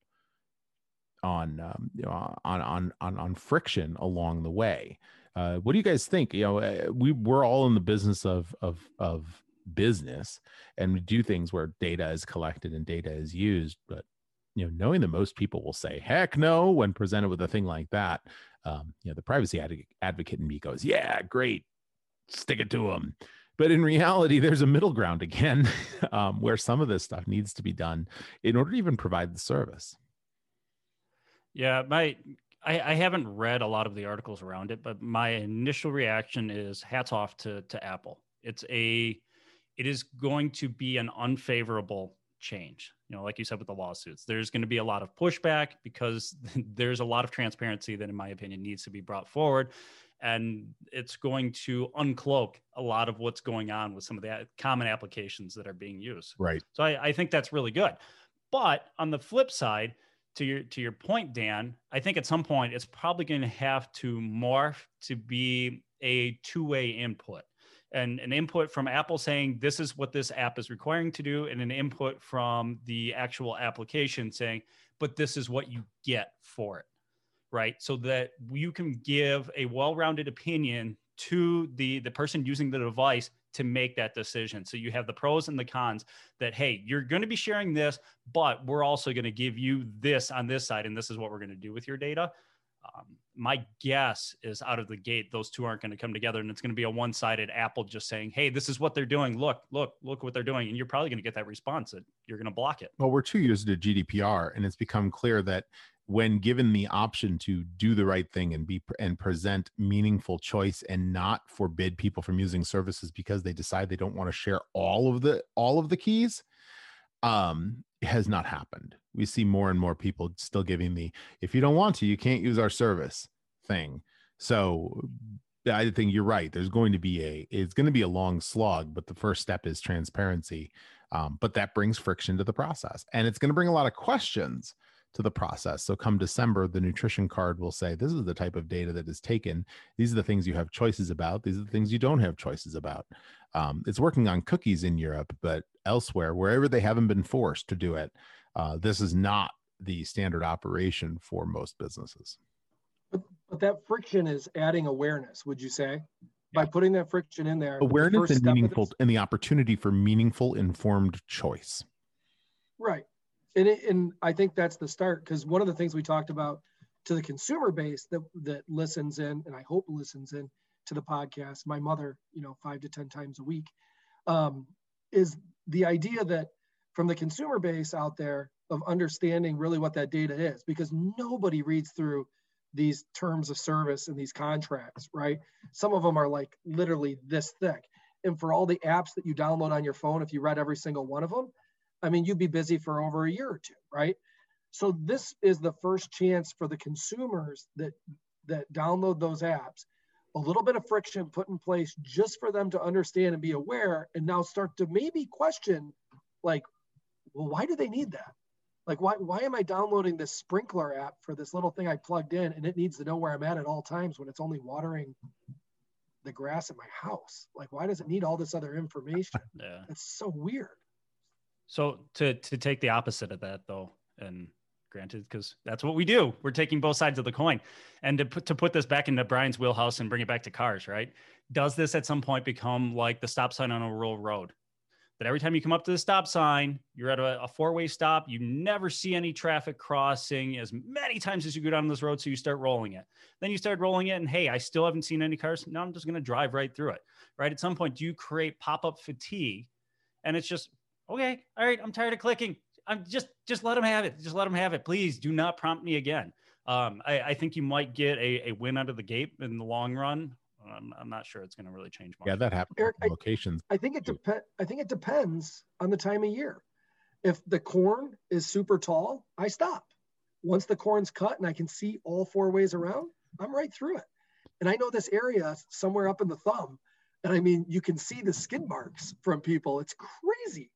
S2: friction along the way. What do you guys think? We're all in the business of business, and we do things where data is collected and data is used. But knowing that most people will say heck no when presented with a thing like that, the privacy advocate in me goes, yeah, great, stick it to them. But in reality, there's a middle ground again, where some of this stuff needs to be done in order to even provide the service.
S3: Yeah, I haven't read a lot of the articles around it, but my initial reaction is hats off to Apple. It is going to be an unfavorable change. Like you said with the lawsuits, there's going to be a lot of pushback because there's a lot of transparency that, in my opinion, needs to be brought forward. And it's going to uncloak a lot of what's going on with some of the common applications that are being used.
S2: Right.
S3: So I think that's really good. But on the flip side, to your point, Dan, I think at some point it's probably going to have to morph to be a two-way input. And an input from Apple saying this is what this app is requiring to do, and an input from the actual application saying, but this is what you get for it, right? So that you can give a well-rounded opinion to the person using the device to make that decision. So you have the pros and the cons that, hey, you're going to be sharing this, but we're also going to give you this on this side, and this is what we're going to do with your data. My guess is out of the gate, those two aren't going to come together, and it's going to be a one-sided Apple just saying, hey, this is what they're doing. Look what they're doing. And you're probably going to get that response that you're going to block it.
S2: Well, we're 2 years into GDPR, and it's become clear that when given the option to do the right thing and present meaningful choice and not forbid people from using services because they decide they don't want to share all of the keys, has not happened. We see more and more people still giving the, if you don't want to, you can't use our service thing. So I think you're right. It's going to be a long slog, but the first step is transparency. But that brings friction to the process, and it's going to bring a lot of questions to the process. So come December, the nutrition card will say, this is the type of data that is taken. These are the things you have choices about. These are the things you don't have choices about. It's working on cookies in Europe, but elsewhere, wherever they haven't been forced to do it, this is not the standard operation for most businesses.
S4: But that friction is adding awareness, would you say? By putting that friction in there.
S2: Awareness and meaningful, and the opportunity for meaningful, informed choice.
S4: Right. And I think that's the start, because one of the things we talked about to the consumer base that listens in, and I hope listens in to the podcast, my mother, 5 to 10 times a week, is the idea that from the consumer base out there of understanding really what that data is, because nobody reads through these terms of service and these contracts, right? Some of them are like literally this thick. And for all the apps that you download on your phone, if you read every single one of them, I mean, you'd be busy for over a year or two, right? So this is the first chance for the consumers that download those apps, a little bit of friction put in place just for them to understand and be aware, and now start to maybe question, like, well, why do they need that? Like, why am I downloading this sprinkler app for this little thing I plugged in, and it needs to know where I'm at all times when it's only watering the grass at my house? Like, why does it need all this other information?
S3: Yeah.
S4: It's so weird.
S3: So to take the opposite of that, though, and granted, because that's what we do, we're taking both sides of the coin. And to put this back into Brian's wheelhouse and bring it back to cars, right? Does this at some point become like the stop sign on a rural road? That every time you come up to the stop sign, you're at a four-way stop, you never see any traffic crossing as many times as you go down this road, so you start rolling it. Then you start rolling it, and hey, I still haven't seen any cars. Now I'm just going to drive right through it, right? At some point, do you create pop-up fatigue? And it's just, okay, all right, I'm tired of clicking. I'm just let them have it. Just let them have it. Please do not prompt me again. I think you might get a win out of the gate in the long run. I'm not sure it's going to really change much.
S2: Yeah, that happens.
S4: Eric,
S2: locations.
S4: I think it depends on the time of year. If the corn is super tall, I stop. Once the corn's cut and I can see all four ways around, I'm right through it. And I know this area somewhere up in the thumb. And I mean, you can see the skid marks from people. It's crazy.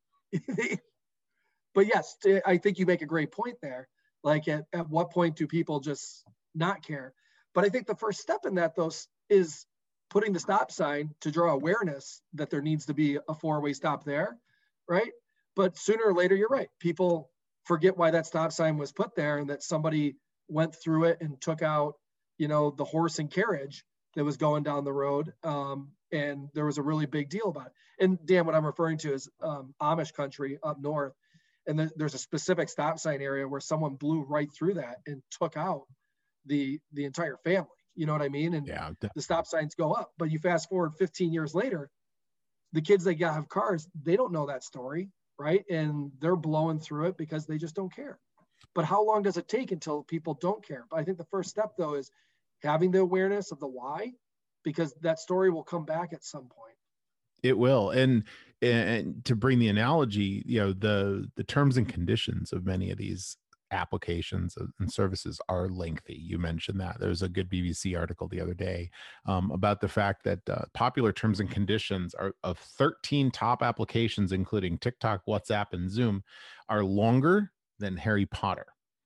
S4: But yes, I think you make a great point there. Like at what point do people just not care? But I think the first step in that, though, is putting the stop sign to draw awareness that there needs to be a four-way stop there, right? But sooner or later, you're right. People forget why that stop sign was put there and that somebody went through it and took out, the horse and carriage that was going down the road. And there was a really big deal about it. And Dan, what I'm referring to is Amish country up north. And there's a specific stop sign area where someone blew right through that and took out the entire family. You know what I mean? And the stop signs go up. But you fast forward 15 years later, the kids that have cars, they don't know that story, right? And they're blowing through it because they just don't care. But how long does it take until people don't care? But I think the first step, though, is having the awareness of the why, because that story will come back at some point.
S2: It will. And to bring the analogy, the terms and conditions of many of these applications and services are lengthy. You mentioned that. There was a good BBC article the other day about the fact that popular terms and conditions are of 13 top applications, including TikTok, WhatsApp, and Zoom, are longer than Harry Potter.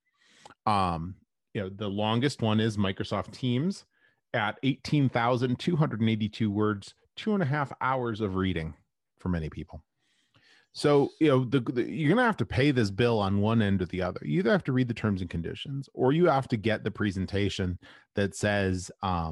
S2: The longest one is Microsoft Teams at 18,282 words, 2.5 hours of reading for many people. So, you're going to have to pay this bill on one end or the other. You either have to read the terms and conditions, or you have to get the presentation that says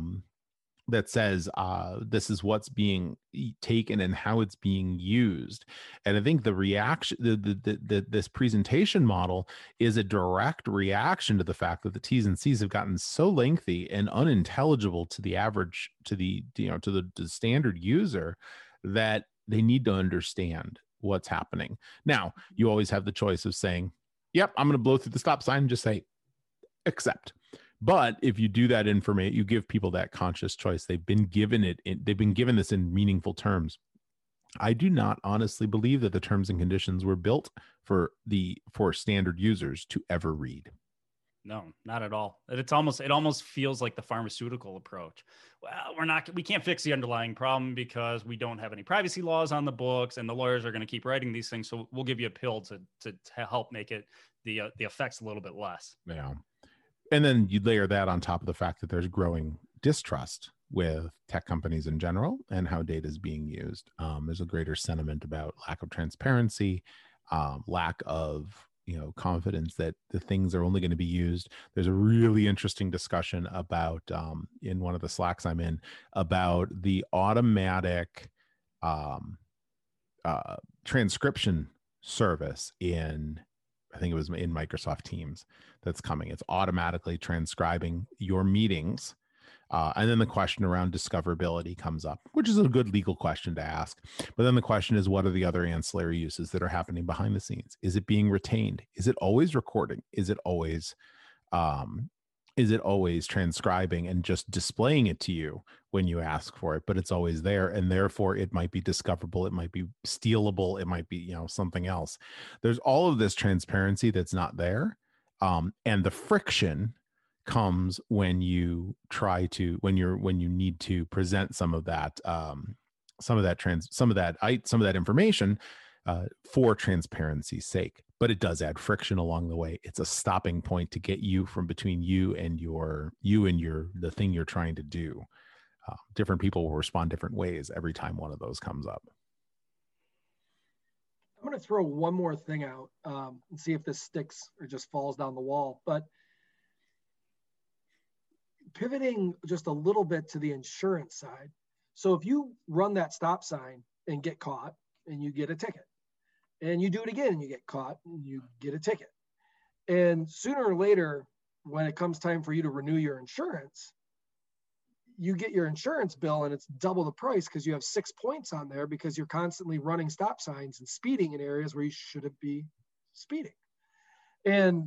S2: this is what's being taken and how it's being used. And I think the reaction, this presentation model is a direct reaction to the fact that the T's and C's have gotten so lengthy and unintelligible to the average, to the standard user, that they need to understand what's happening. Now, you always have the choice of saying, yep, I'm going to blow through the stop sign and just say, accept. But if you do that information, you give people that conscious choice. They've been given this in meaningful terms. I do not honestly believe that the terms and conditions were built for standard users to ever read.
S3: No, not at all. It almost feels like the pharmaceutical approach. Well, we can't fix the underlying problem because we don't have any privacy laws on the books, and the lawyers are going to keep writing these things. So we'll give you a pill to help make it the effects a little bit less.
S2: Yeah. And then you layer that on top of the fact that there's growing distrust with tech companies in general and how data is being used. There's a greater sentiment about lack of transparency, lack of confidence that the things are only going to be used. There's a really interesting discussion about in one of the Slacks I'm in about the automatic transcription service I think it was in Microsoft Teams that's coming. It's automatically transcribing your meetings. And then the question around discoverability comes up, which is a good legal question to ask. But then the question is, what are the other ancillary uses that are happening behind the scenes? Is it being retained? Is it always recording? Is it always transcribing and just displaying it to you when you ask for it, but it's always there, and therefore it might be discoverable, it might be stealable, it might be something else. There's all of this transparency that's not there, and the friction comes when you need to present some of that information for transparency's sake. But it does add friction along the way. It's a stopping point to get you from between you and the thing you're trying to do. Different people will respond different ways every time one of those comes up.
S4: I'm going to throw one more thing out and see if this sticks or just falls down the wall. But pivoting just a little bit to the insurance side. So if you run that stop sign and get caught and you get a ticket, and you do it again and you get caught and you get a ticket, and sooner or later, when it comes time for you to renew your insurance, you get your insurance bill and it's double the price because you have 6 points on there because you're constantly running stop signs and speeding in areas where you shouldn't be speeding. And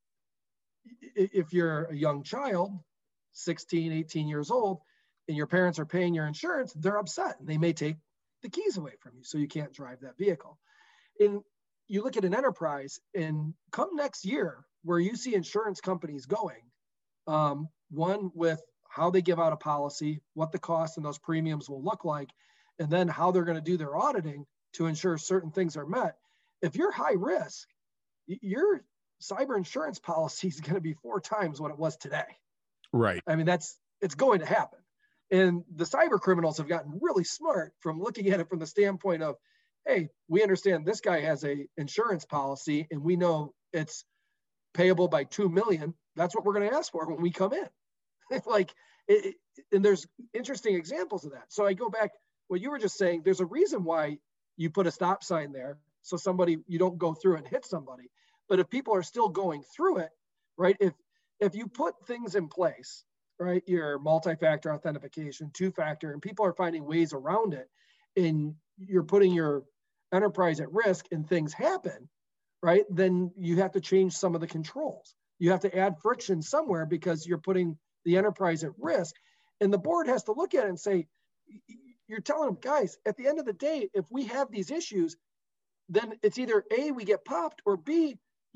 S4: if you're a young child, 16, 18 years old, and your parents are paying your insurance, they're upset and they may take the keys away from you so you can't drive that vehicle. And you look at an enterprise, and come next year where you see insurance companies going, one with how they give out a policy, what the cost and those premiums will look like, and then how they're going to do their auditing to ensure certain things are met. If you're high risk, your cyber insurance policy is going to be 4 times what it was today.
S2: Right.
S4: I mean, it's going to happen. And the cyber criminals have gotten really smart from looking at it from the standpoint of, hey, we understand this guy has a insurance policy and we know it's payable by $2 million. That's what we're going to ask for when we come in. Like, and there's interesting examples of that. So I go back, what you were just saying, there's a reason why you put a stop sign there. So you don't go through and hit somebody. But if people are still going through it, right? If you put things in place, right, your multi-factor authentication, two-factor, and people are finding ways around it, and you're putting your enterprise at risk and things happen, right, then you have to change some of the controls. You have to add friction somewhere because you're putting the enterprise at risk. And the board has to look at it and say, you're telling them, guys, at the end of the day, if we have these issues, then it's either A, we get popped, or B,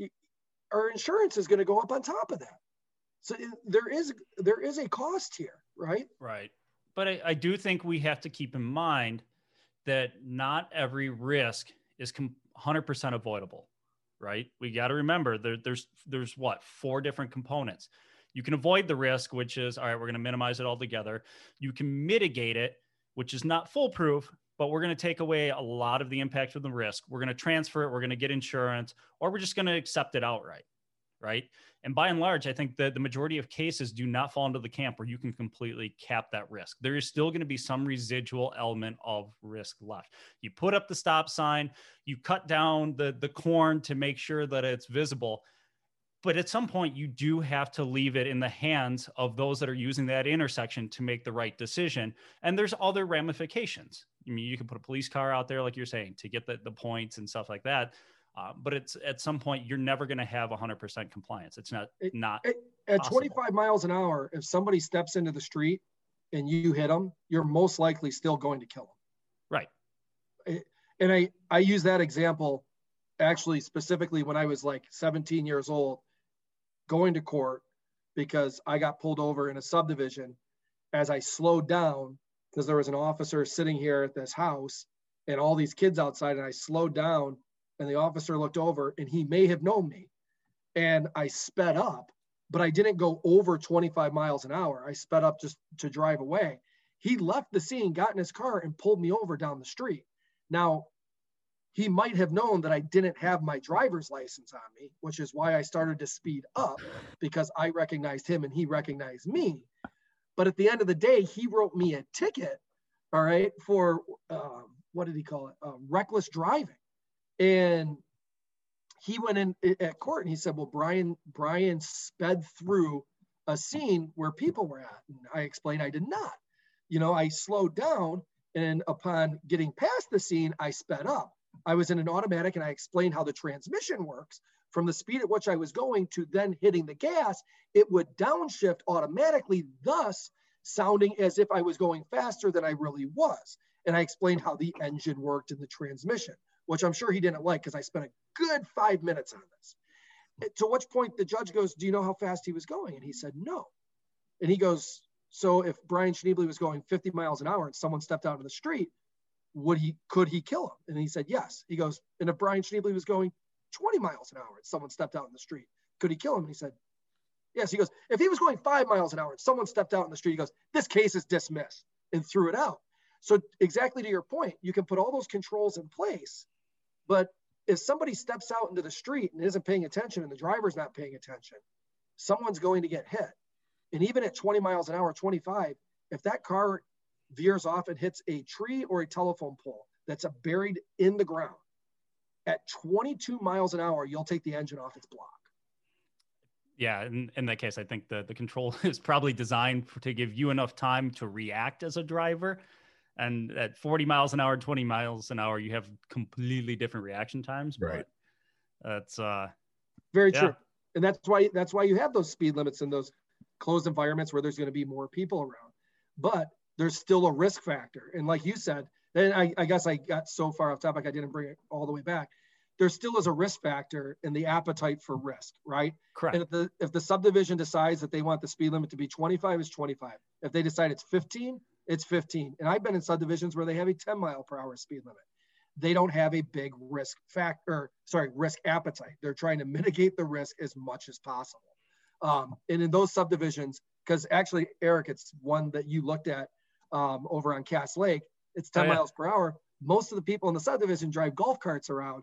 S4: our insurance is going to go up on top of that. So there is a cost here, right?
S3: Right. But I do think we have to keep in mind that not every risk is 100% avoidable, right? We got to remember there's what, 4 different components. You can avoid the risk, which is, all right, we're going to minimize it all together. You can mitigate it, which is not foolproof, but we're going to take away a lot of the impact of the risk. We're going to transfer it. We're going to get insurance, or we're just going to accept it outright. Right. And by and large, I think that the majority of cases do not fall into the camp where you can completely cap that risk. There is still going to be some residual element of risk left. You put up the stop sign, you cut down the corn to make sure that it's visible. But at some point, you do have to leave it in the hands of those that are using that intersection to make the right decision. And there's other ramifications. I mean, you can put a police car out there, like you're saying, to get the points and stuff like that. But it's at some point, you're never going to have 100% compliance. It's not
S4: at possible. 25 miles an hour, if somebody steps into the street and you hit them, you're most likely still going to kill them.
S3: Right.
S4: And I use that example actually specifically when I was like 17 years old, going to court because I got pulled over in a subdivision. As I slowed down, because there was an officer sitting here at this house and all these kids outside, and I slowed down. And the officer looked over and he may have known me. And I sped up, but I didn't go over 25 miles an hour. I sped up just to drive away. He left the scene, got in his car and pulled me over down the street. Now, he might have known that I didn't have my driver's license on me, which is why I started to speed up, because I recognized him and he recognized me. But at the end of the day, he wrote me a ticket, all right, for, what did he call it? Reckless driving. And he went in at court and he said, well, Brian sped through a scene where people were at. And I explained I did not. I slowed down, and upon getting past the scene, I sped up. I was in an automatic, and I explained how the transmission works. From the speed at which I was going to then hitting the gas, it would downshift automatically, thus sounding as if I was going faster than I really was. And I explained how the engine worked in the transmission, which I'm sure he didn't like because I spent a good 5 minutes on this. To which point the judge goes, do you know how fast he was going? And he said, no. And he goes, so if Brian Schneebly was going 50 miles an hour and someone stepped out of the street, could he kill him? And he said, yes. He goes, and if Brian Schneebly was going 20 miles an hour and someone stepped out in the street, could he kill him? And he said, yes. He goes, if he was going 5 miles an hour and someone stepped out in the street, he goes, this case is dismissed, and threw it out. So exactly to your point, you can put all those controls in place, but if somebody steps out into the street and isn't paying attention and the driver's not paying attention, someone's going to get hit. And even at 20 miles an hour, 25, if that car veers off and hits a tree or a telephone pole that's buried in the ground, at 22 miles an hour, you'll take the engine off its block.
S3: Yeah, in that case, I think the control is probably designed to give you enough time to react as a driver. And at 40 miles an hour, 20 miles an hour, you have completely different reaction times.
S2: Right.
S3: But that's
S4: very true. And that's why you have those speed limits in those closed environments where there's going to be more people around. But there's still a risk factor. And like you said, and I guess I got so far off topic, I didn't bring it all the way back. There still is a risk factor in the appetite for risk, right?
S3: Correct.
S4: And if the subdivision decides that they want the speed limit to be 25, it's 25. If they decide it's 15, it's 15. And I've been in subdivisions where they have a 10 mile per hour speed limit. They don't have a big risk appetite. They're trying to mitigate the risk as much as possible. And in those subdivisions, because actually, Eric, it's one that you looked at over on Cass Lake, it's 10 miles per hour. Most of the people in the subdivision drive golf carts around,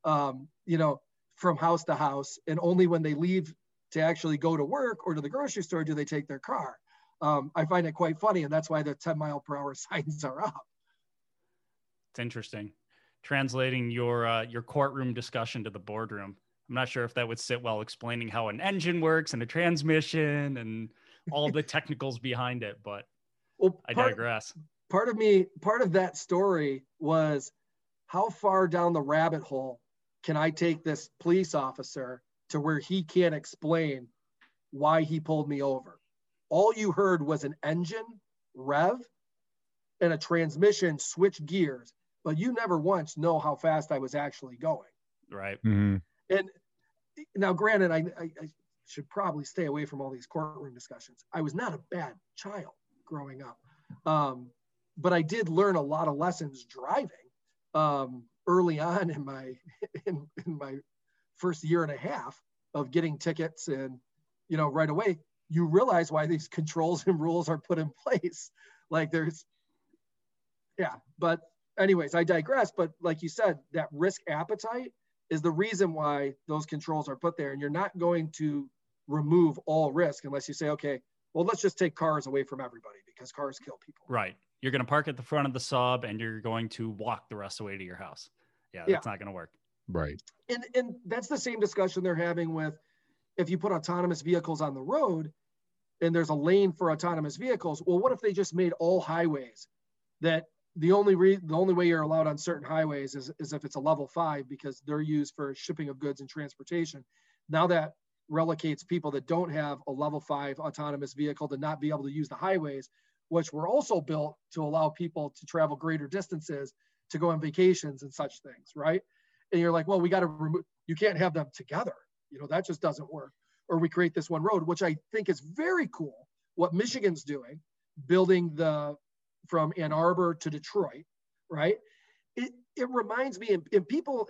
S4: from house to house. And only when they leave to actually go to work or to the grocery store do they take their car. I find it quite funny, and that's why the 10-mile-per-hour signs are up.
S3: It's interesting. Translating your courtroom discussion to the boardroom. I'm not sure if that would sit well explaining how an engine works and a transmission and all the technicals behind it, but well, I digress.
S4: Part of that story was, how far down the rabbit hole can I take this police officer to where he can't explain why he pulled me over? All you heard was an engine rev and a transmission switch gears, but you never once know how fast I was actually going.
S3: Right.
S2: Mm-hmm.
S4: And now, granted, I should probably stay away from all these courtroom discussions. I was not a bad child growing up, but I did learn a lot of lessons driving early on in my first year and a half of getting tickets. And, you know, right away, you realize why these controls and rules are put in place. Like but anyways, I digress. But like you said, that risk appetite is the reason why those controls are put there. And you're not going to remove all risk unless you say, okay, well, let's just take cars away from everybody because cars kill people.
S3: Right. You're going to park at the front of the sub and you're going to walk the rest of the way to your house. Yeah, that's not going to work.
S2: Right.
S4: And that's the same discussion they're having with, if you put autonomous vehicles on the road and there's a lane for autonomous vehicles, well, what if they just made all highways that the only way you're allowed on certain highways is if it's a level 5 because they're used for shipping of goods and transportation. Now that relocates people that don't have a level 5 autonomous vehicle to not be able to use the highways, which were also built to allow people to travel greater distances to go on vacations and such things, right? And you're like, well, we got to remove, you can't have them together. You know, that just doesn't work. Or we create this one road, which I think is very cool. What Michigan's doing, building from Ann Arbor to Detroit, right? It reminds me, and people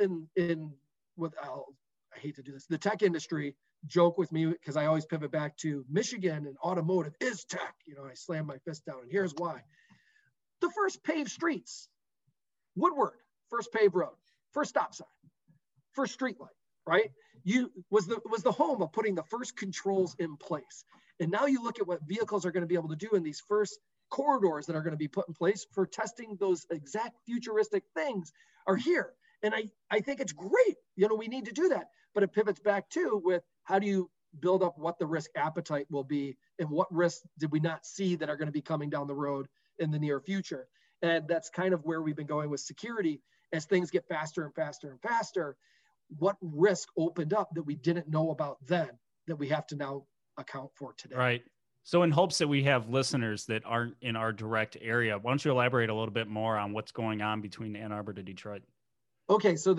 S4: I hate to do this, the tech industry joke with me because I always pivot back to Michigan and automotive is tech. You know, I slam my fist down, and here's why. The first paved streets, Woodward, first paved road, first stop sign, first street light, right? Was the home of putting the first controls in place. And now you look at what vehicles are going to be able to do in these first corridors that are going to be put in place for testing those exact futuristic things are here. And I think it's great. You know, we need to do that. But it pivots back to with how do you build up what the risk appetite will be and what risks did we not see that are going to be coming down the road in the near future. And that's kind of where we've been going with security. As things get faster and faster and faster, what risk opened up that we didn't know about then that we have to now account for today?
S3: Right. So in hopes that we have listeners that aren't in our direct area, why don't you elaborate a little bit more on what's going on between Ann Arbor to Detroit?
S4: Okay, so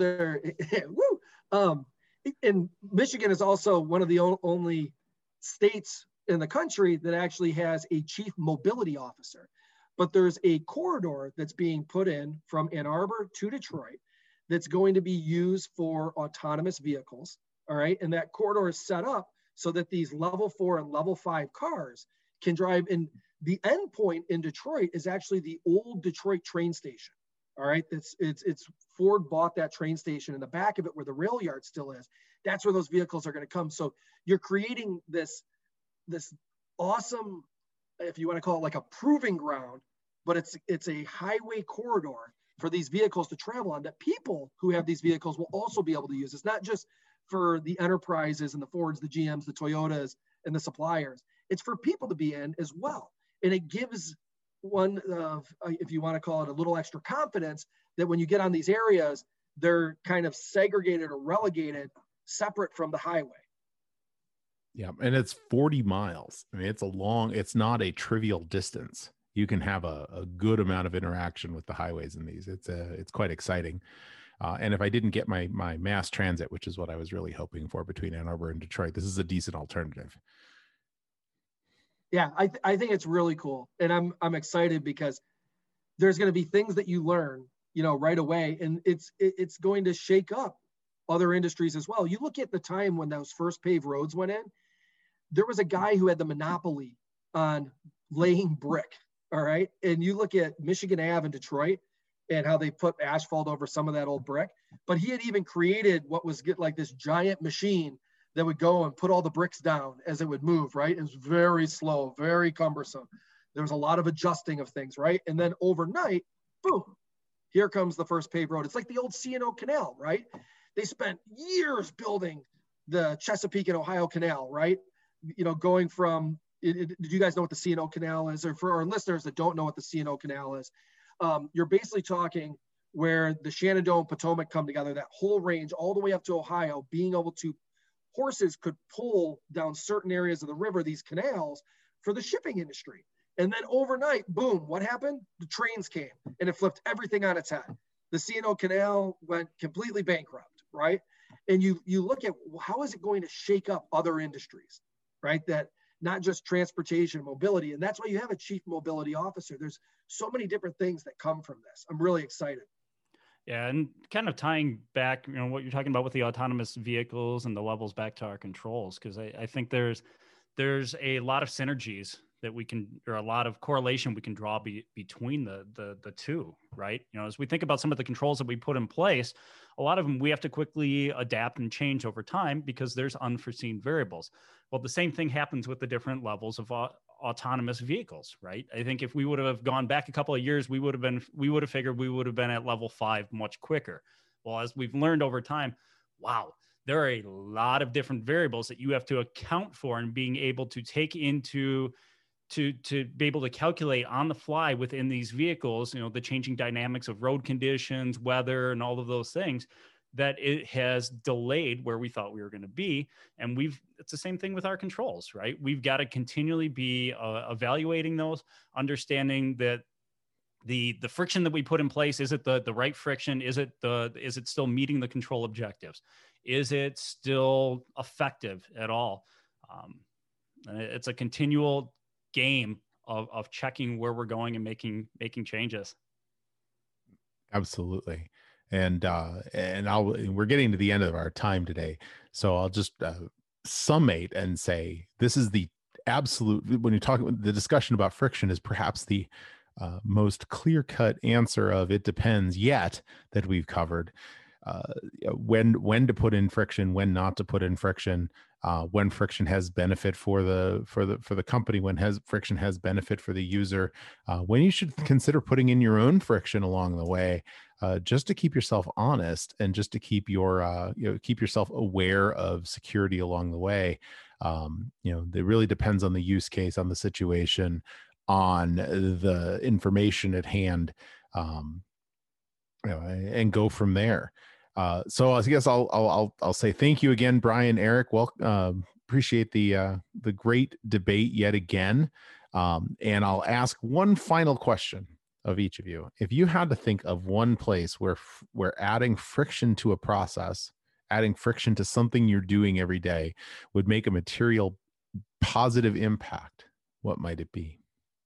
S4: and Michigan is also one of the only states in the country that actually has a chief mobility officer. But there's a corridor that's being put in from Ann Arbor to Detroit that's going to be used for autonomous vehicles, all right? And that corridor is set up so that these level 4 and level 5 cars can drive. And the end point in Detroit is actually the old Detroit train station, all right? It's Ford bought that train station in the back of it where the rail yard still is. That's where those vehicles are going to come. So you're creating this awesome, if you want to call it like a proving ground, but it's a highway corridor for these vehicles to travel on that people who have these vehicles will also be able to use. It's not just for the enterprises and the Fords, the GMs, the Toyotas, and the suppliers. It's for people to be in as well. And it gives one of, if you want to call it, a little extra confidence that when you get on these areas, they're kind of segregated or relegated separate from the highway.
S2: Yeah. And it's 40 miles. I mean, it's not a trivial distance. You can have a good amount of interaction with the highways in these. It's quite exciting. And if I didn't get my mass transit, which is what I was really hoping for between Ann Arbor and Detroit, this is a decent alternative.
S4: Yeah, I think it's really cool. And I'm excited because there's going to be things that you learn, you know, right away. And it's going to shake up other industries as well. You look at the time when those first paved roads went in, there was a guy who had the monopoly on laying brick. All right. And you look at Michigan Ave in Detroit and how they put asphalt over some of that old brick, but he had even created what was like this giant machine that would go and put all the bricks down as it would move, right? It was very slow, very cumbersome. There was a lot of adjusting of things, right? And then overnight, boom, here comes the first paved road. It's like the old C&O Canal, right? They spent years building the Chesapeake and Ohio Canal, right? You know, going from, did you guys know what the C&O Canal is? Or for our listeners that don't know what the C&O Canal is, you're basically talking where the Shenandoah and Potomac come together, that whole range all the way up to Ohio, being able to, horses could pull down certain areas of the river, these canals, for the shipping industry. And then overnight, boom, what happened? The trains came and it flipped everything on its head. The C&O Canal went completely bankrupt, right? And you look at how is it going to shake up other industries, right? That not just transportation, mobility. And that's why you have a chief mobility officer. There's so many different things that come from this. I'm really excited.
S3: Yeah, and kind of tying back, you know, what you're talking about with the autonomous vehicles and the levels back to our controls, because I think there's a lot of synergies that we can, or a lot of correlation we can draw between the two, right? You know, as we think about some of the controls that we put in place, a lot of them we have to quickly adapt and change over time because there's unforeseen variables. Well, the same thing happens with the different levels of autonomous vehicles, right? I think if we would have gone back a couple of years, we would have figured we would have been at level 5 much quicker. Well, as we've learned over time, wow, there are a lot of different variables that you have to account for and being able to take into to be able to calculate on the fly within these vehicles, you know, the changing dynamics of road conditions, weather, and all of those things, that it has delayed where we thought we were going to be. And it's the same thing with our controls, right? We've got to continually be evaluating those, understanding that the friction that we put in place, is it the right friction? Is it still meeting the control objectives? Is it still effective at all? It's a continual game of checking where we're going and making changes.
S2: Absolutely. And we're getting to the end of our time today. So I'll just summate and say, this is the absolute, when you talk, the discussion about friction is perhaps the most clear-cut answer of it depends yet that we've covered. When to put in friction, when not to put in friction, when friction has benefit for the company, when friction has benefit for the user, when you should consider putting in your own friction along the way, just to keep yourself honest and just to keep keep yourself aware of security along the way. It really depends on the use case, on the situation, on the information at hand, and go from there. So I guess I'll say thank you again, Brian, Eric. Well, appreciate the great debate yet again. And I'll ask one final question of each of you. If you had to think of one place where adding friction to a process, adding friction to something you're doing every day would make a material positive impact, what might it be?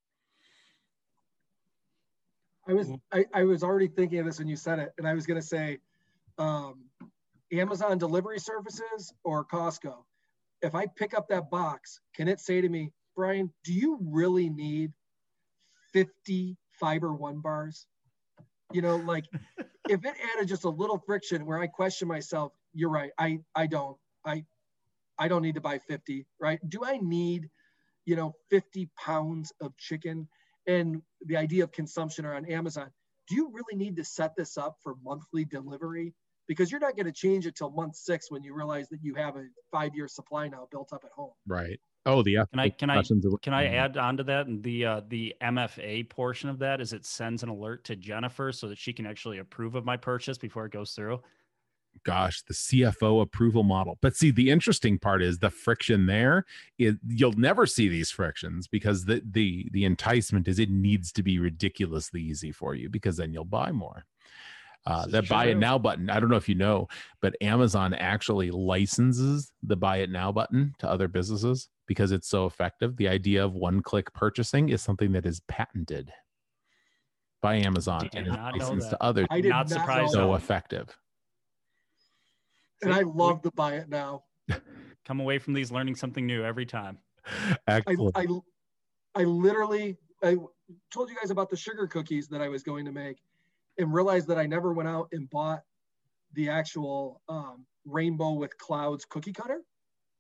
S4: I was already thinking of this when you said it, and I was going to say Amazon delivery services or Costco. If I pick up that box, can it say to me, Brian, do you really need 50 Fiber One bars? You know, like if it added just a little friction where I question myself, you're right, I don't need to buy 50, right? Do I need, 50 pounds of chicken? And the idea of consumption or on Amazon, do you really need to set this up for monthly delivery? Because you're not going to change it till month 6 when you realize that you have a 5-year supply now built up at home.
S2: Right. Oh,
S3: can I add on to that? And the MFA portion of that is it sends an alert to Jennifer so that she can actually approve of my purchase before it goes through.
S2: Gosh, the CFO approval model. But see, the interesting part is the friction there. You'll never see these frictions because the enticement is it needs to be ridiculously easy for you because then you'll buy more. That buy it now button, I don't know if you know, but Amazon actually licenses the buy it now button to other businesses because it's so effective. The idea of one-click purchasing is something that is patented by Amazon and is licensed to others.
S4: I did not surprised.
S2: So effective.
S4: And I love the buy it now.
S3: Come away from these learning something new every time.
S2: Excellent.
S4: I literally told you guys about the sugar cookies that I was going to make and realized that I never went out and bought the actual rainbow with clouds cookie cutter.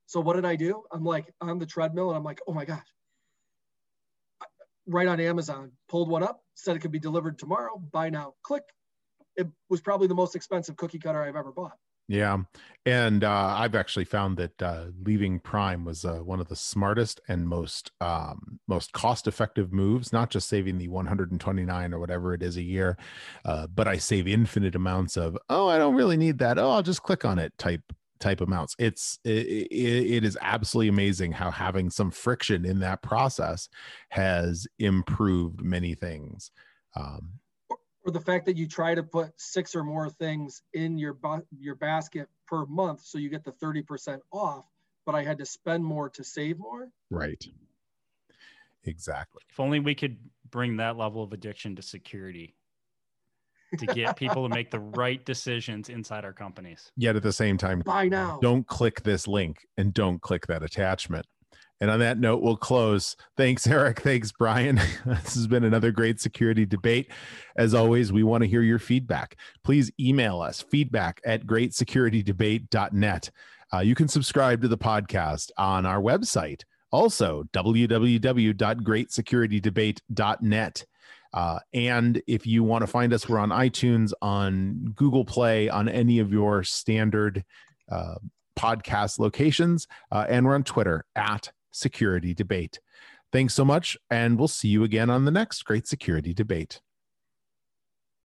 S4: So what did I do? I'm like on the treadmill and I'm like, oh my gosh. Right on Amazon, pulled one up, said it could be delivered tomorrow, buy now, click. It was probably the most expensive cookie cutter I've ever bought.
S2: Yeah. And I've actually found that leaving Prime was one of the smartest and most cost-effective moves, not just saving the $129 or whatever it is a year, but I save infinite amounts of, oh, I don't really need that. Oh, I'll just click on it type amounts. It is absolutely amazing how having some friction in that process has improved many things.
S4: Or the fact that you try to put 6 or more things in your basket per month, so you get the 30% off, but I had to spend more to save more.
S2: Right. Exactly.
S3: If only we could bring that level of addiction to security to get people to make the right decisions inside our companies.
S2: Yet at the same time,
S4: buy now.
S2: Don't click this link and don't click that attachment. And on that note, we'll close. Thanks, Eric. Thanks, Brian. This has been another great security debate. As always, we want to hear your feedback. Please email us, feedback@greatsecurity.debate.net. You can subscribe to the podcast on our website, also www.greatsecurity.debate.net. And if you want to find us, we're on iTunes, on Google Play, on any of your standard podcast locations, and we're on Twitter @Security Debate. Thanks so much, and we'll see you again on the next Great Security Debate.